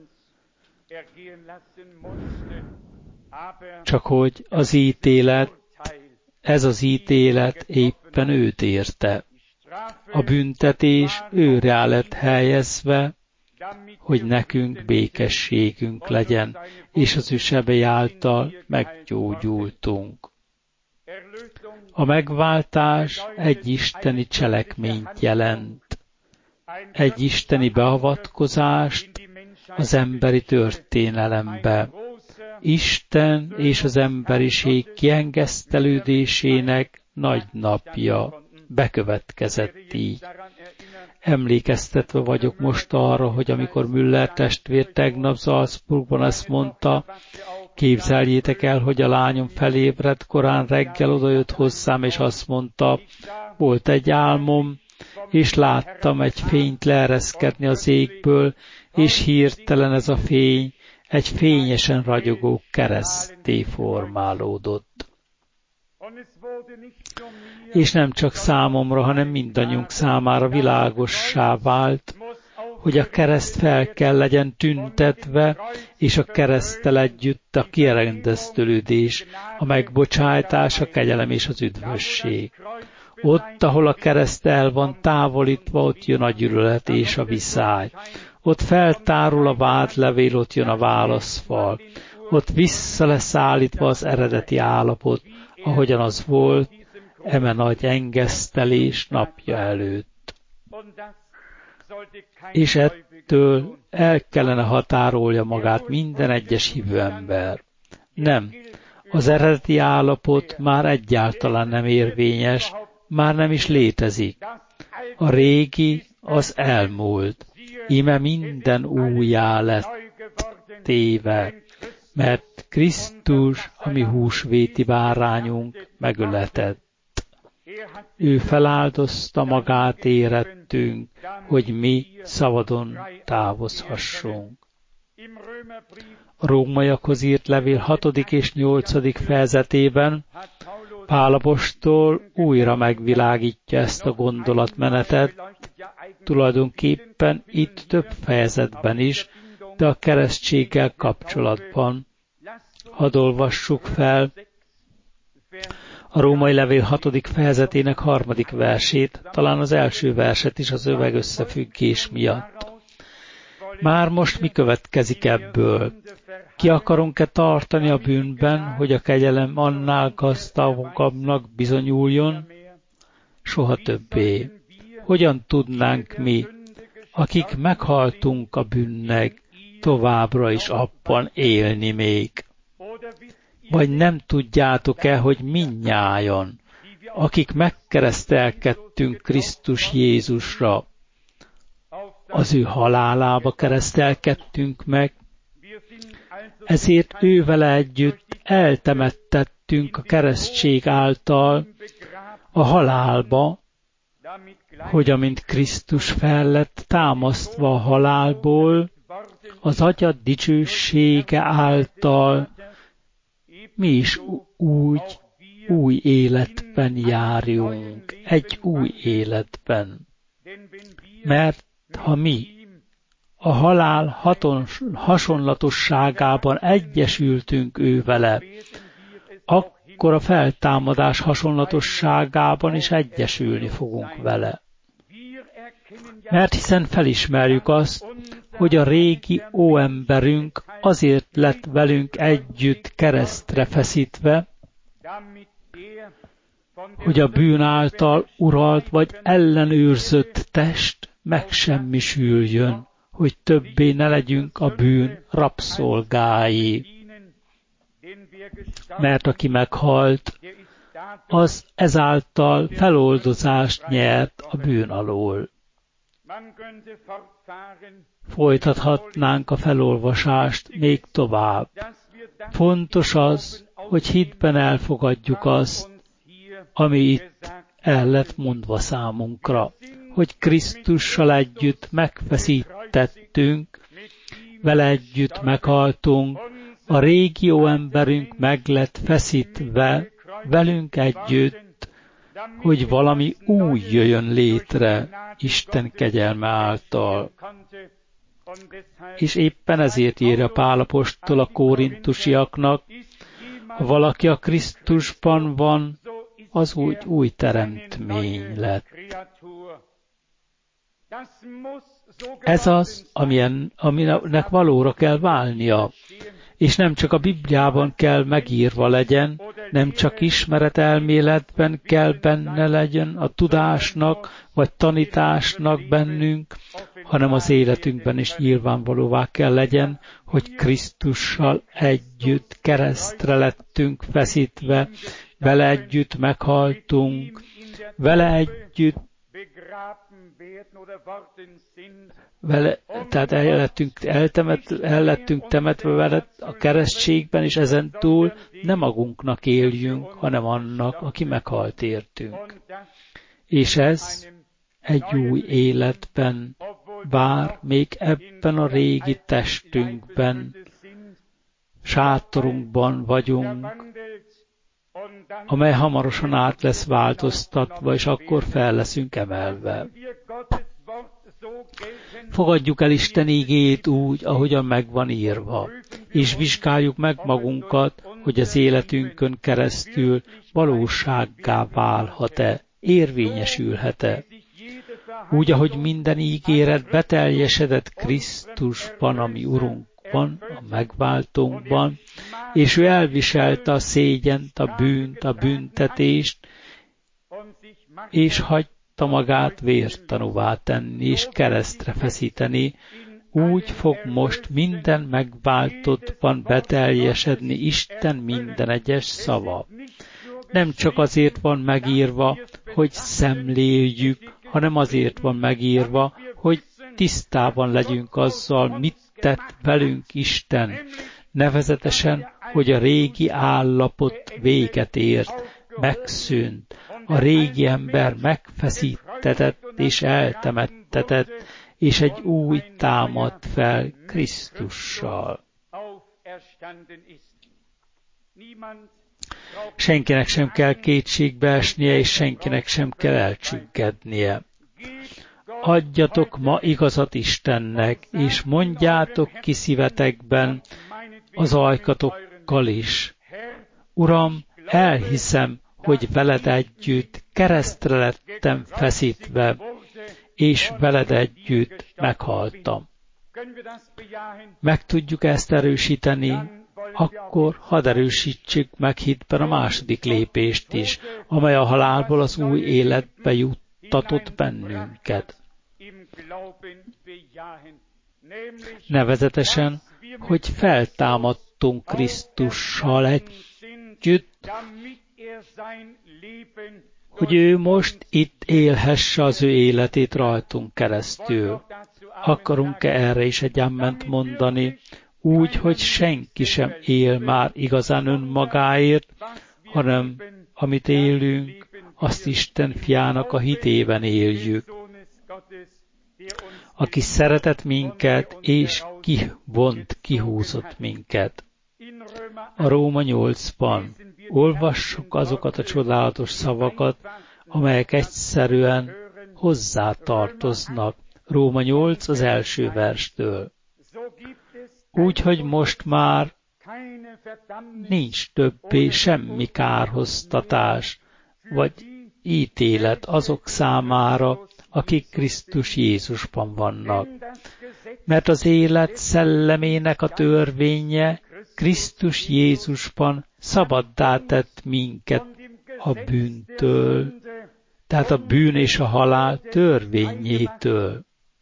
csak hogy az ítélet, ez az ítélet éppen őt érte. A büntetés őrá lett helyezve, hogy nekünk békességünk legyen, és az ő sebei által meggyógyultunk. A megváltás egy isteni cselekményt jelent, egy isteni beavatkozást az emberi történelembe. Isten és az emberiség kiengesztelődésének nagy napja bekövetkezett így. Emlékeztetve vagyok most arra, hogy amikor Müller testvér tegnap Salzburgban azt mondta, képzeljétek el, hogy a lányom felébredt korán reggel, odajött hozzám, és azt mondta, volt egy álmom, és láttam egy fényt leereszkedni az égből, és hirtelen ez a fény egy fényesen ragyogó keresztté formálódott. És nem csak számomra, hanem mindannyiunk számára világossá vált, hogy a kereszt fel kell legyen tüntetve, és a kereszttel együtt a kirendeztülődés, a megbocsátás, a kegyelem és az üdvösség. Ott, ahol a kereszt el van távolítva, ott jön a gyűlölet és a viszály. Ott feltárul a vádlevél, ott jön a válaszfal. Ott vissza lesz állítva az eredeti állapot, ahogyan az volt, eme nagy engesztelés napja előtt. És ettől el kellene határolja magát minden egyes hívő ember. Nem, az eredeti állapot már egyáltalán nem érvényes, már nem is létezik. A régi az elmúlt, íme minden újjá lett téve, mert Krisztus, a mi húsvéti bárányunk megöletett. Ő feláldozta magát érettünk, hogy mi szabadon távozhassunk. A rómaiakhoz írt levél hatodik és nyolcadik fejezetében Pál apostol újra megvilágítja ezt a gondolatmenetet, tulajdonképpen itt több fejezetben is, de a keresztséggel kapcsolatban, Hadd olvassuk fel a Római Levél hatodik fejezetének harmadik versét, talán az első verset is az övegösszefüggés miatt. Már most mi következik ebből? Ki akarunk-e tartani a bűnben, hogy a kegyelem annál gazdagabbnak bizonyuljon? Soha többé. Hogyan tudnánk mi, akik meghaltunk a bűnnek, továbbra is abban élni még? Vagy nem tudjátok-e, hogy mindnyájan, akik megkeresztelkedtünk Krisztus Jézusra, az ő halálába keresztelkedtünk meg, ezért ővele együtt eltemettettünk a keresztség által a halálba, hogy amint Krisztus fel lett támasztva a halálból, az Atya dicsősége által mi is úgy új életben járjunk, egy új életben. Mert ha mi a halál haton, hasonlatosságában egyesültünk ő vele, akkor a feltámadás hasonlatosságában is egyesülni fogunk vele. Mert hiszen felismerjük azt, hogy a régi óemberünk azért lett velünk együtt keresztre feszítve, hogy a bűn által uralt vagy ellenőrzött test megsemmisüljön, hogy többé ne legyünk a bűn rabszolgái. Mert aki meghalt, az ezáltal feloldozást nyert a bűn alól. Folytathatnánk a felolvasást még tovább. Fontos az, hogy hitben elfogadjuk azt, ami itt el lett mondva számunkra, hogy Krisztussal együtt megfeszítettünk, vele együtt meghaltunk, a régi emberünk meg lett feszítve velünk együtt, hogy valami új jöjjön létre Isten kegyelme által. És éppen ezért írja Pál apostol a korintusiaknak, ha valaki a Krisztusban van, az úgy új teremtmény lett. Ez az, amilyen, aminek valóra kell válnia, és nem csak a Bibliában kell megírva legyen, nem csak ismeretelméletben kell benne legyen a tudásnak, vagy tanításnak bennünk, hanem az életünkben is nyilvánvalóvá kell legyen, hogy Krisztussal együtt keresztre lettünk feszítve, vele együtt meghaltunk, vele együtt vele, tehát el lettünk, eltemet, el lettünk temetve vele a keresztségben, és ezen túl nem magunknak éljünk, hanem annak, aki meghalt értünk. És ez egy új életben, bár még ebben a régi testünkben, sátorunkban vagyunk, amely hamarosan át lesz változtatva, és akkor fel leszünk emelve. Fogadjuk el Isten igéjét úgy, ahogyan meg van írva, és vizsgáljuk meg magunkat, hogy az életünkön keresztül valósággá válhat-e, érvényesülhet-e. Úgy, ahogy minden ígéret beteljesedett Krisztusban, ami Urunkban, a megváltónkban, és ő elviselte a szégyent, a bűnt, a büntetést, és hagyta magát vértanúvá tenni, és keresztre feszíteni, úgy fog most minden megváltottban beteljesedni Isten minden egyes szava. Nem csak azért van megírva, hogy szemléljük, hanem azért van megírva, hogy tisztában legyünk azzal, mit tett velünk Isten, nevezetesen, hogy a régi állapot véget ért, megszűnt, a régi ember megfeszítetett és eltemettetett, és egy új támad fel Krisztussal. Senkinek sem kell kétségbe esnie, és senkinek sem kell elcsüggednie. Adjatok ma igazat Istennek, és mondjátok ki szívetekben az ajkatok másokkal is. Uram, elhiszem, hogy veled együtt keresztre lettem feszítve, és veled együtt meghaltam. Meg tudjuk ezt erősíteni, akkor hadd erősítsük meg hitben a második lépést is, amely a halálból az új életbe juttatott bennünket. Nevezetesen, hogy feltámadtunk Krisztussal együtt, hogy ő most itt élhesse az ő életét rajtunk keresztül. Akarunk-e erre is egy amment mondani, úgy, hogy senki sem él már igazán önmagáért, hanem amit élünk, azt Isten fiának a hitében éljük, aki szeretett minket, és kivont, kihúzott minket. A Róma nyolcban olvassuk azokat a csodálatos szavakat, amelyek egyszerűen hozzátartoznak. Róma nyolc az első verstől. Úgyhogy most már nincs többé semmi kárhoztatás, vagy ítélet azok számára, akik Krisztus Jézusban vannak. Mert az élet szellemének a törvénye Krisztus Jézusban szabaddá tett minket a bűntől, tehát a bűn és a halál törvényétől.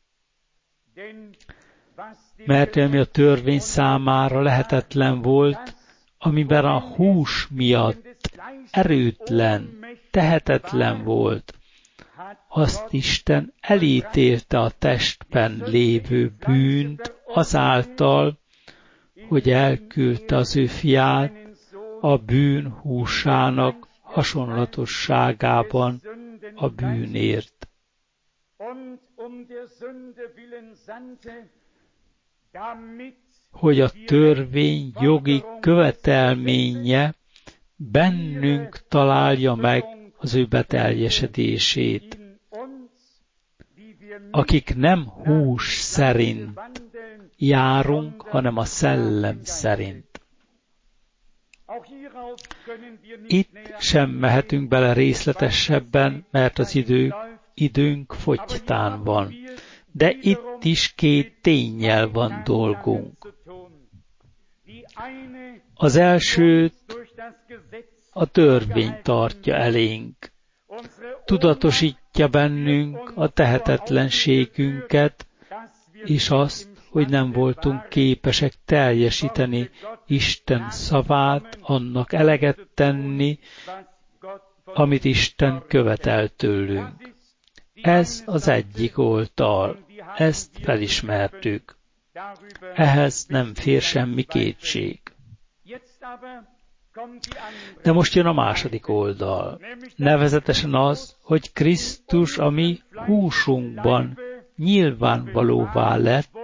Mert ami a törvény számára lehetetlen volt, amiben a hús miatt erőtlen, tehetetlen volt, azt Isten elítélte a testben lévő bűnt azáltal, hogy elküldte az ő fiát a bűn húsának hasonlatosságában a bűnért. Hogy a törvény jogi követelménye bennünk találja meg az ő beteljesedését, akik nem hús szerint járunk, hanem a szellem szerint. Itt sem mehetünk bele részletesebben, mert az idő, időnk fogytán van. De itt is két ténnyel van dolgunk. Az elsőt a törvény tartja elénk. Tudatosítja bennünk a tehetetlenségünket, és azt, hogy nem voltunk képesek teljesíteni Isten szavát, annak eleget tenni, amit Isten követel tőlünk. Ez az egyik oldal, ezt felismertük. Ehhez nem fér semmi kétség. De most jön a második oldal, nevezetesen az, hogy Krisztus a mi húsunkban nyilvánvalóvá lett,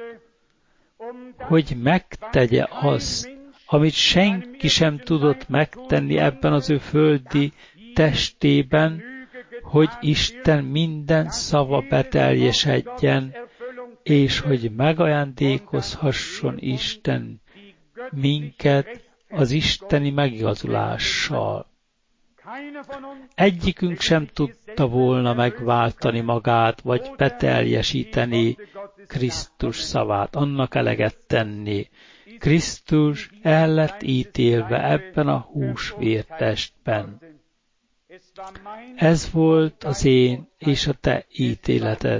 hogy megtegye azt, amit senki sem tudott megtenni ebben az ő földi testében, hogy Isten minden szava beteljesedjen, és hogy megajándékozhasson Isten minket az isteni megigazulással. Egyikünk sem tudta volna megváltani magát, vagy beteljesíteni Krisztus szavát, annak eleget tenni. Krisztus el lett ítélve ebben a húsvértestben. Ez volt az én és a te ítéleted.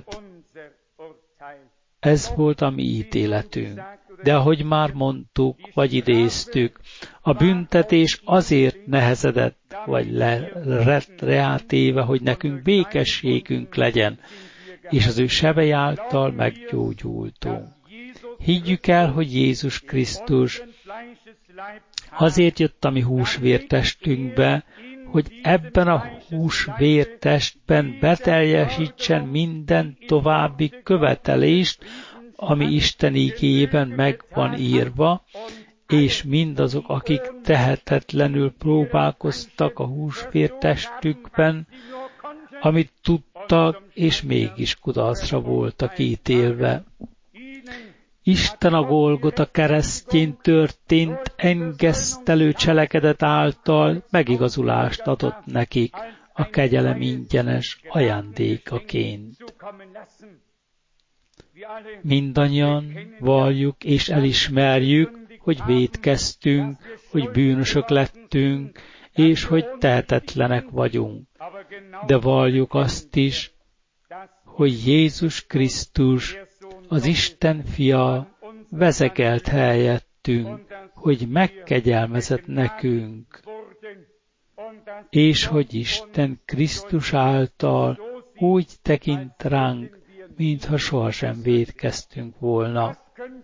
Ez volt a mi ítéletünk. De ahogy már mondtuk, vagy idéztük, a büntetés azért nehezedett, vagy lett reátéve, hogy nekünk békességünk legyen, és az ő sebei által meggyógyultunk. Higgyük el, hogy Jézus Krisztus azért jött a mi húsvértestünkbe, hogy ebben a húsvértestben beteljesítsen minden további követelést, ami Isten igéjében meg van írva, és mindazok, akik tehetetlenül próbálkoztak a húsvértestükben, amit tudtak, és mégis kudarcra voltak ítélve. Isten a Golgota keresztjén történt engesztelő cselekedet által megigazulást adott nekik a kegyelem ingyenes ajándékaként. Mindannyian valljuk és elismerjük, hogy vétkeztünk, hogy bűnösök lettünk, és hogy tehetetlenek vagyunk. De valljuk azt is, hogy Jézus Krisztus, az Isten fia, vezekelt helyettünk, hogy megkegyelmezett nekünk, és hogy Isten Krisztus által úgy tekint ránk, mintha sohasem vétkeztünk volna.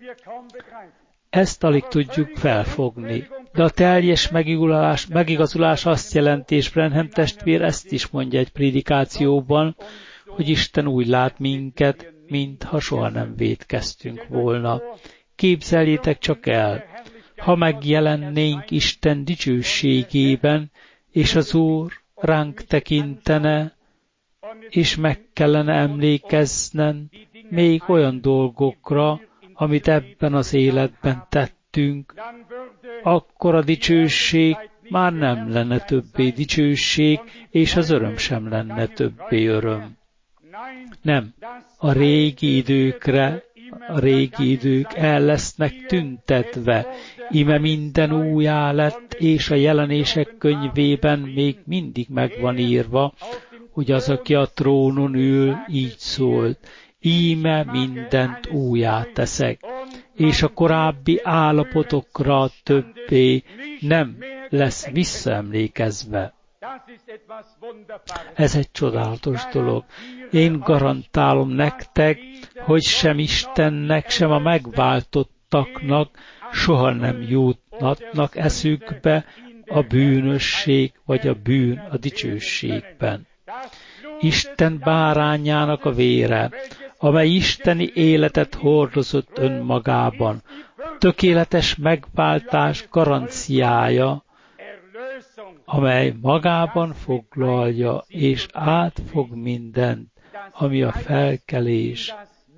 Ezt alig tudjuk felfogni, de a teljes megigazulás, megigazulás azt jelenti, és Branham testvér ezt is mondja egy prédikációban, hogy Isten úgy lát minket, mintha soha nem vétkeztünk volna. Képzeljétek csak el, ha megjelennénk Isten dicsőségében, és az Úr ránk tekintene, és meg kellene emlékeznen még olyan dolgokra, amit ebben az életben tettünk, akkor a dicsőség már nem lenne többé dicsőség, és az öröm sem lenne többé öröm. Nem, a régi időkre, a régi idők el lesznek tüntetve, ime minden újjá lett, és a jelenések könyvében még mindig megvan írva, hogy az, aki a trónon ül, így szólt, íme mindent újjá teszek, és a korábbi állapotokra többé nem lesz visszaemlékezve. Ez egy csodálatos dolog. Én garantálom nektek, hogy sem Istennek, sem a megváltottaknak soha nem jutnak eszükbe a bűnösség vagy a bűn a dicsőségben. Isten bárányának a vére, amely isteni életet hordozott önmagában, tökéletes megváltás garanciája, amely magában foglalja és átfog mindent, ami a felkelés,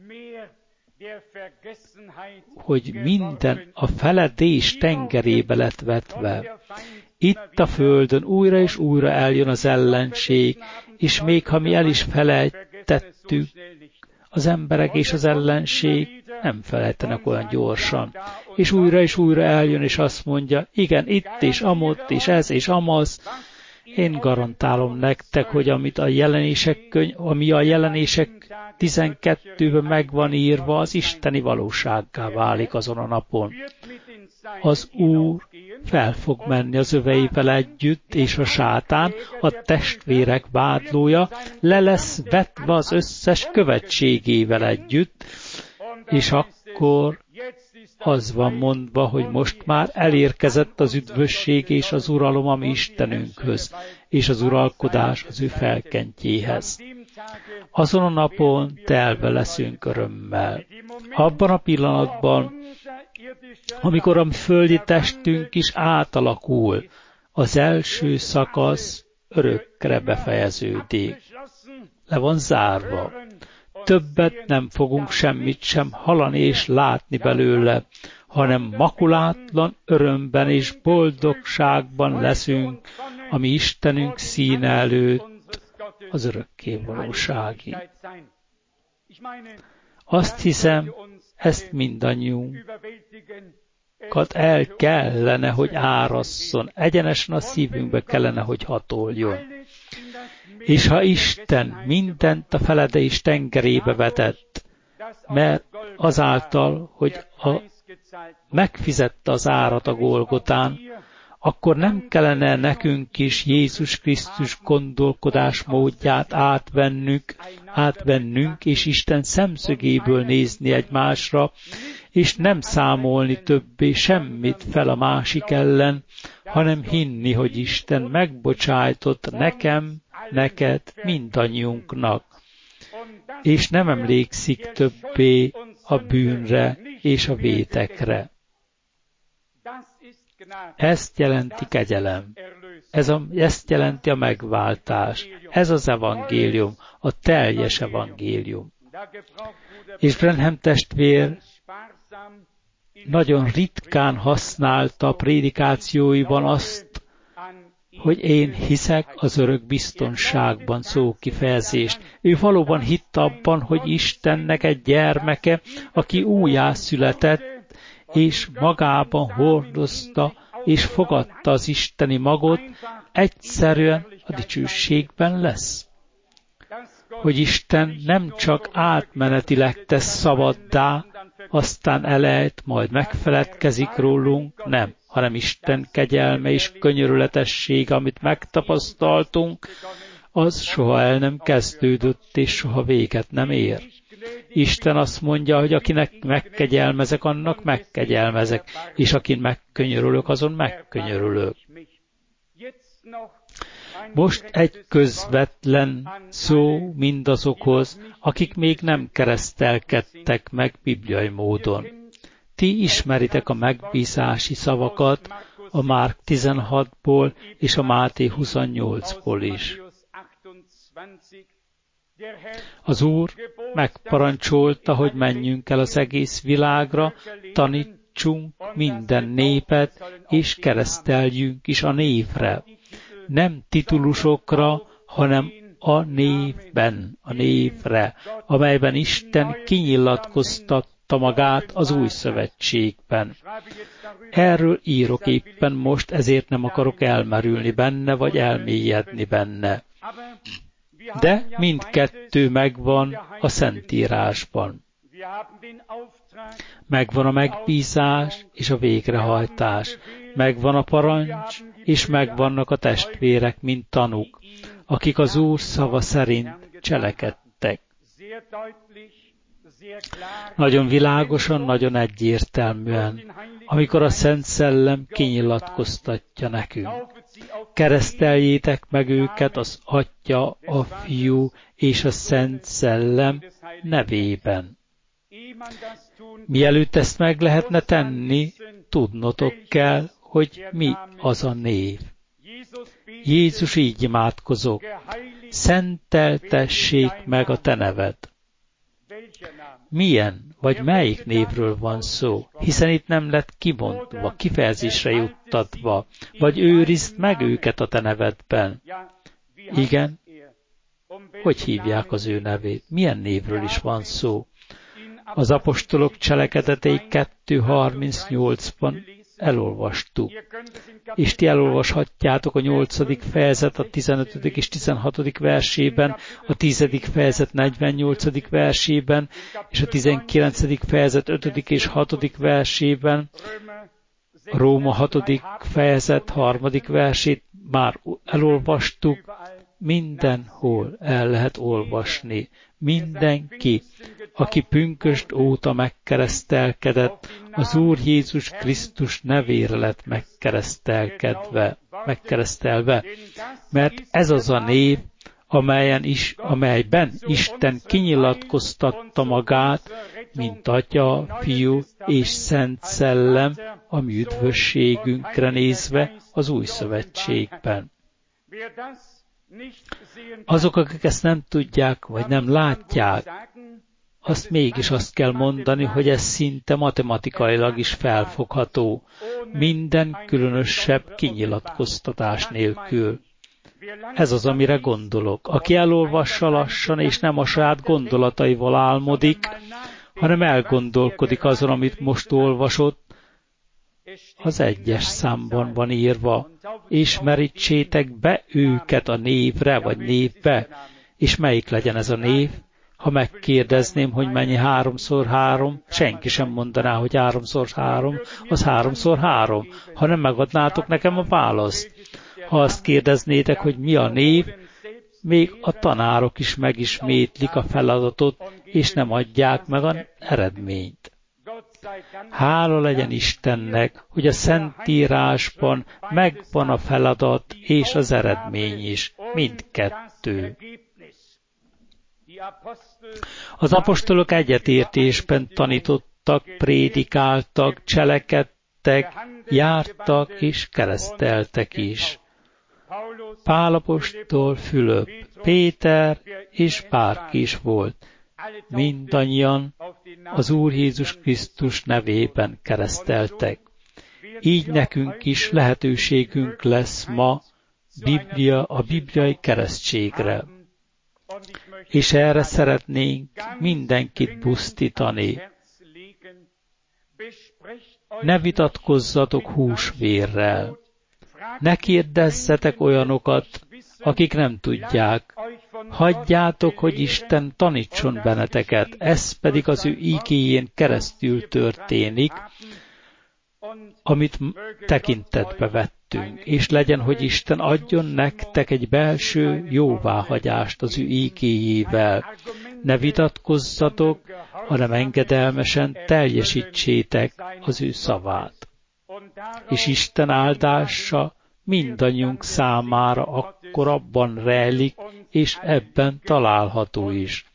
hogy minden a feledés tengerébe lett vetve. Itt a földön újra és újra eljön az ellenség, és még ha mi el is felejtettük, az emberek és az ellenség nem felejtenek olyan gyorsan. És újra és újra eljön, és azt mondja, igen, itt és amott, és ez és amaz. Én garantálom nektek, hogy amit a jelenések könyv, ami a jelenések tizenkettőben meg van írva, az isteni valósággá válik azon a napon. Az Úr fel fog menni az öveivel együtt, és a sátán, a testvérek vádlója, le lesz vetve az összes követségével együtt, és akkor az van mondva, hogy most már elérkezett az üdvösség és az uralom a mi Istenünkhöz, és az uralkodás az ő felkentjéhez. Azon a napon telve leszünk örömmel. Abban a pillanatban, amikor a földi testünk is átalakul, az első szakasz örökre befejeződik. Le van zárva. Többet nem fogunk semmit sem hallani és látni belőle, hanem makulátlan örömben és boldogságban leszünk, ami Istenünk színe előtt az örökké valósági. Azt hiszem, ezt mindannyiunkat el kellene, hogy árasszon, egyenesen a szívünkbe kellene, hogy hatoljon. És ha Isten mindent a feledés tengerébe vetett, mert azáltal, hogy a, megfizette az árat a Golgotán, akkor nem kellene nekünk is Jézus Krisztus gondolkodásmódját átvennünk, átvennünk, és Isten szemszögéből nézni egymásra, és nem számolni többé semmit fel a másik ellen, hanem hinni, hogy Isten megbocsájtott nekem, neked, mindannyiunknak, és nem emlékszik többé a bűnre és a vétekre. Ezt jelenti kegyelem. Ez a, ezt jelenti a megváltás. Ez az evangélium, a teljes evangélium. És Branham testvér nagyon ritkán használta a prédikációiban azt, hogy én hiszek az örök biztonságban szó kifejezést. Ő valóban hitt abban, hogy Istennek egy gyermeke, aki újjászületett, és magában hordozta és fogadta az isteni magot, egyszerűen a dicsőségben lesz. Hogy Isten nem csak átmenetileg tesz szabaddá, aztán elejt, majd megfeledkezik rólunk, nem, hanem Isten kegyelme és könyörületessége, amit megtapasztaltunk, az soha el nem kezdődött, és soha véget nem ér. Isten azt mondja, hogy akinek megkegyelmezek, annak megkegyelmezek, és akin megkönyörülök, azon megkönyörülök. Most egy közvetlen szó mindazokhoz, akik még nem keresztelkedtek meg bibliai módon. Ti ismeritek a megbízási szavakat a Márk tizenhatból és a Máté huszonnyolcból is. Az Úr megparancsolta, hogy menjünk el az egész világra, tanítsunk minden népet, és kereszteljünk is a névre. Nem titulusokra, hanem a névben, a névre, amelyben Isten kinyilatkoztatta magát az új szövetségben. Erről írok éppen most, ezért nem akarok elmerülni benne, vagy elmélyedni benne. De mindkettő megvan a Szentírásban. Megvan a megbízás és a végrehajtás. Megvan a parancs, és megvannak a testvérek, mint tanúk, akik az Úr szava szerint cselekedtek. Nagyon világosan, nagyon egyértelműen, amikor a Szent Szellem kinyilatkoztatja nekünk. Kereszteljétek meg őket az Atya, a Fiú és a Szent Szellem nevében. Mielőtt ezt meg lehetne tenni, tudnotok kell, hogy mi az a név. Jézus így imádkozok, szenteltessék meg a te neved. Milyen vagy melyik névről van szó, hiszen itt nem lett kimondva, kifejezésre juttatva, vagy őrizd meg őket a te nevedben. Igen, hogy hívják az ő nevét? Milyen névről is van szó? Az apostolok cselekedetei kettő harmincnyolcban elolvastuk. És ti elolvashatjátok a nyolcadik fejezet, a tizenötödik és tizenhatodik versében, a tizedik fejezet negyvennyolcadik versében, és a tizenkilencedik fejezet ötödik és hatodik versében, a Róma hatodik fejezet harmadik versét már elolvastuk, mindenhol el lehet olvasni. Mindenki, aki pünkösd óta megkeresztelkedett, az Úr Jézus Krisztus nevére lett megkeresztelkedve, megkeresztelve, mert ez az a név, amelyen is, amelyben Isten kinyilatkoztatta magát, mint Atya, Fiú és Szent Szellem, a mi üdvösségünkre nézve az új szövetségben. Azok, akik ezt nem tudják, vagy nem látják, azt mégis azt kell mondani, hogy ez szinte matematikailag is felfogható, minden különösebb kinyilatkoztatás nélkül. Ez az, amire gondolok. Aki elolvassa lassan, és nem a saját gondolataival álmodik, hanem elgondolkodik azon, amit most olvasott, az egyes számban van írva, és merítsétek be őket a névre, vagy névbe, és melyik legyen ez a név? Ha megkérdezném, hogy mennyi háromszor három, senki sem mondaná, hogy háromszor három, az háromszor három, hanem megadnátok nekem a választ. Ha azt kérdeznétek, hogy mi a név, még a tanárok is megismétlik a feladatot, és nem adják meg az eredményt. Hála legyen Istennek, hogy a Szentírásban megvan a feladat és az eredmény is, mindkettő. Az apostolok egyetértésben tanítottak, prédikáltak, cselekedtek, jártak és kereszteltek is. Pál apostol, Fülöp, Péter és bárki is volt. mindannyian az Úr Jézus Krisztus nevében kereszteltek. Így nekünk is lehetőségünk lesz ma Biblia, a bibliai keresztségre. És erre szeretnénk mindenkit buzdítani. Ne vitatkozzatok húsvérrel. Ne kérdezzetek olyanokat, akik nem tudják. Hagyjátok, hogy Isten tanítson benneteket, ez pedig az ő ígéjén keresztül történik, amit tekintetbe vettünk, és legyen, hogy Isten adjon nektek egy belső jóváhagyást az ő ígéjével. Ne vitatkozzatok, hanem engedelmesen teljesítsétek az ő szavát. És Isten áldása mindannyiunk számára akkor abban rejlik, és ebben található is.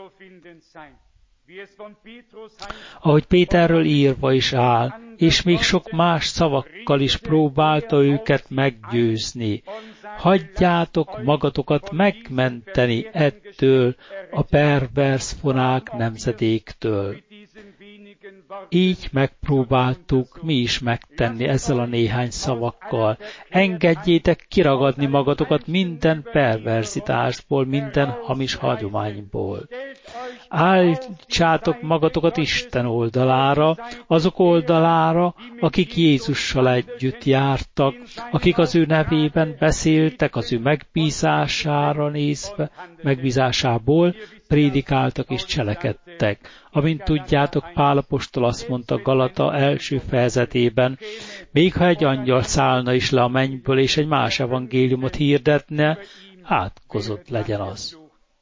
Ahogy Péterről írva is áll, és még sok más szavakkal is próbálta őket meggyőzni. Hagyjátok magatokat megmenteni ettől a pervers fonák nemzedéktől. Így megpróbáltuk mi is megtenni ezzel a néhány szavakkal. Engedjétek kiragadni magatokat minden perverzitásból, minden hamis hagyományból. Állítsátok magatokat Isten oldalára, azok oldalára, akik Jézussal együtt jártak, akik az ő nevében beszéltek, az ő megbízására nézve, megbízásából prédikáltak és cselekedtek. Amint tudjátok, Pál apostol azt mondta Galata első fejezetében, még ha egy angyal szállna is le a mennyből, és egy más evangéliumot hirdetne, átkozott legyen az.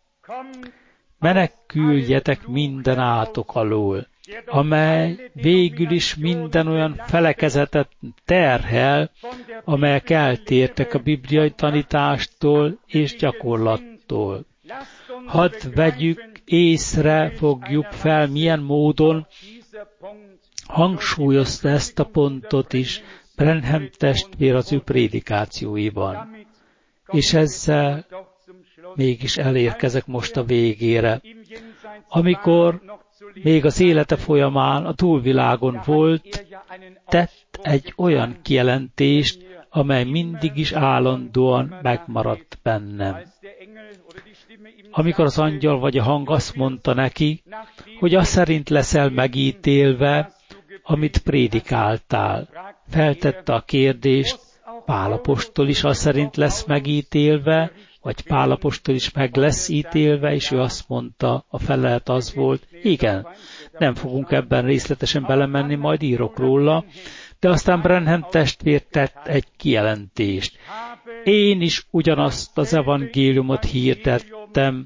Meneküljetek minden átok alól, amely végül is minden olyan felekezetet terhel, amelyek eltértek a bibliai tanítástól és gyakorlattól. Hadd vegyük észre, fogjuk fel, milyen módon hangsúlyozta ezt a pontot is Branham testvér az ő prédikációiban. És ezzel mégis elérkezek most a végére. Amikor még az élete folyamán a túlvilágon volt, tett egy olyan kijelentést, amely mindig is állandóan megmaradt bennem. Amikor az angyal vagy a hang azt mondta neki, hogy az szerint leszel megítélve, amit prédikáltál. Feltette a kérdést, Pál apostol is az szerint lesz megítélve, vagy Pál apostol is meg lesz ítélve, és ő azt mondta, a felelet az volt, igen, nem fogunk ebben részletesen belemenni, majd írok róla, de aztán Branham testvér tett egy kijelentést. Én is ugyanazt az evangéliumot hirdettem,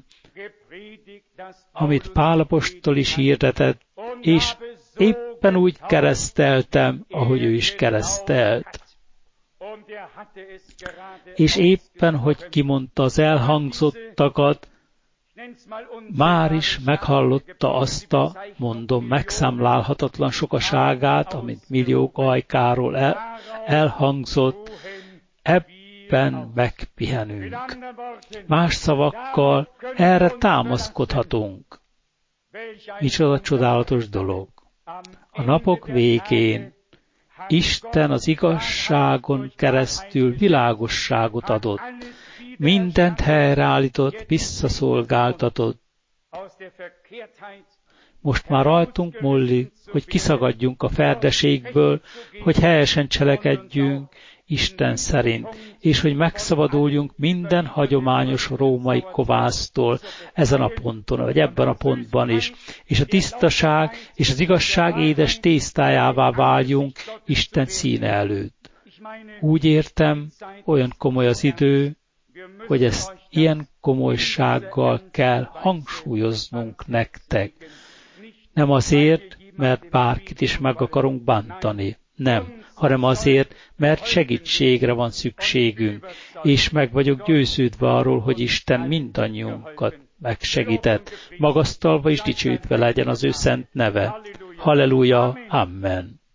amit Pál apostol is hirdetett, és éppen úgy kereszteltem, ahogy ő is keresztelt. És éppen, hogy kimondta az elhangzottakat, már is meghallotta azt a, mondom, megszámlálhatatlan sokaságát, amit milliók ajkáról el, elhangzott, ebben megpihenünk. Más szavakkal erre támaszkodhatunk. Micsoda csodálatos dolog. A napok végén Isten az igazságon keresztül világosságot adott, mindent helyreállított, visszaszolgáltatott. Most már rajtunk múlik, hogy kiszagadjunk a ferdeségből, hogy helyesen cselekedjünk Isten szerint, és hogy megszabaduljunk minden hagyományos római kovásztól ezen a ponton, vagy ebben a pontban is, és a tisztaság és az igazság édes tésztájává váljunk Isten színe előtt. Úgy értem, olyan komoly az idő, hogy ezt ilyen komolysággal kell hangsúlyoznunk nektek. Nem azért, mert bárkit is meg akarunk bántani. Nem, hanem azért, mert segítségre van szükségünk, és meg vagyok győződve arról, hogy Isten mindannyiunkat megsegített, magasztalva és dicsőítve legyen az ő szent neve. Halleluja, amen.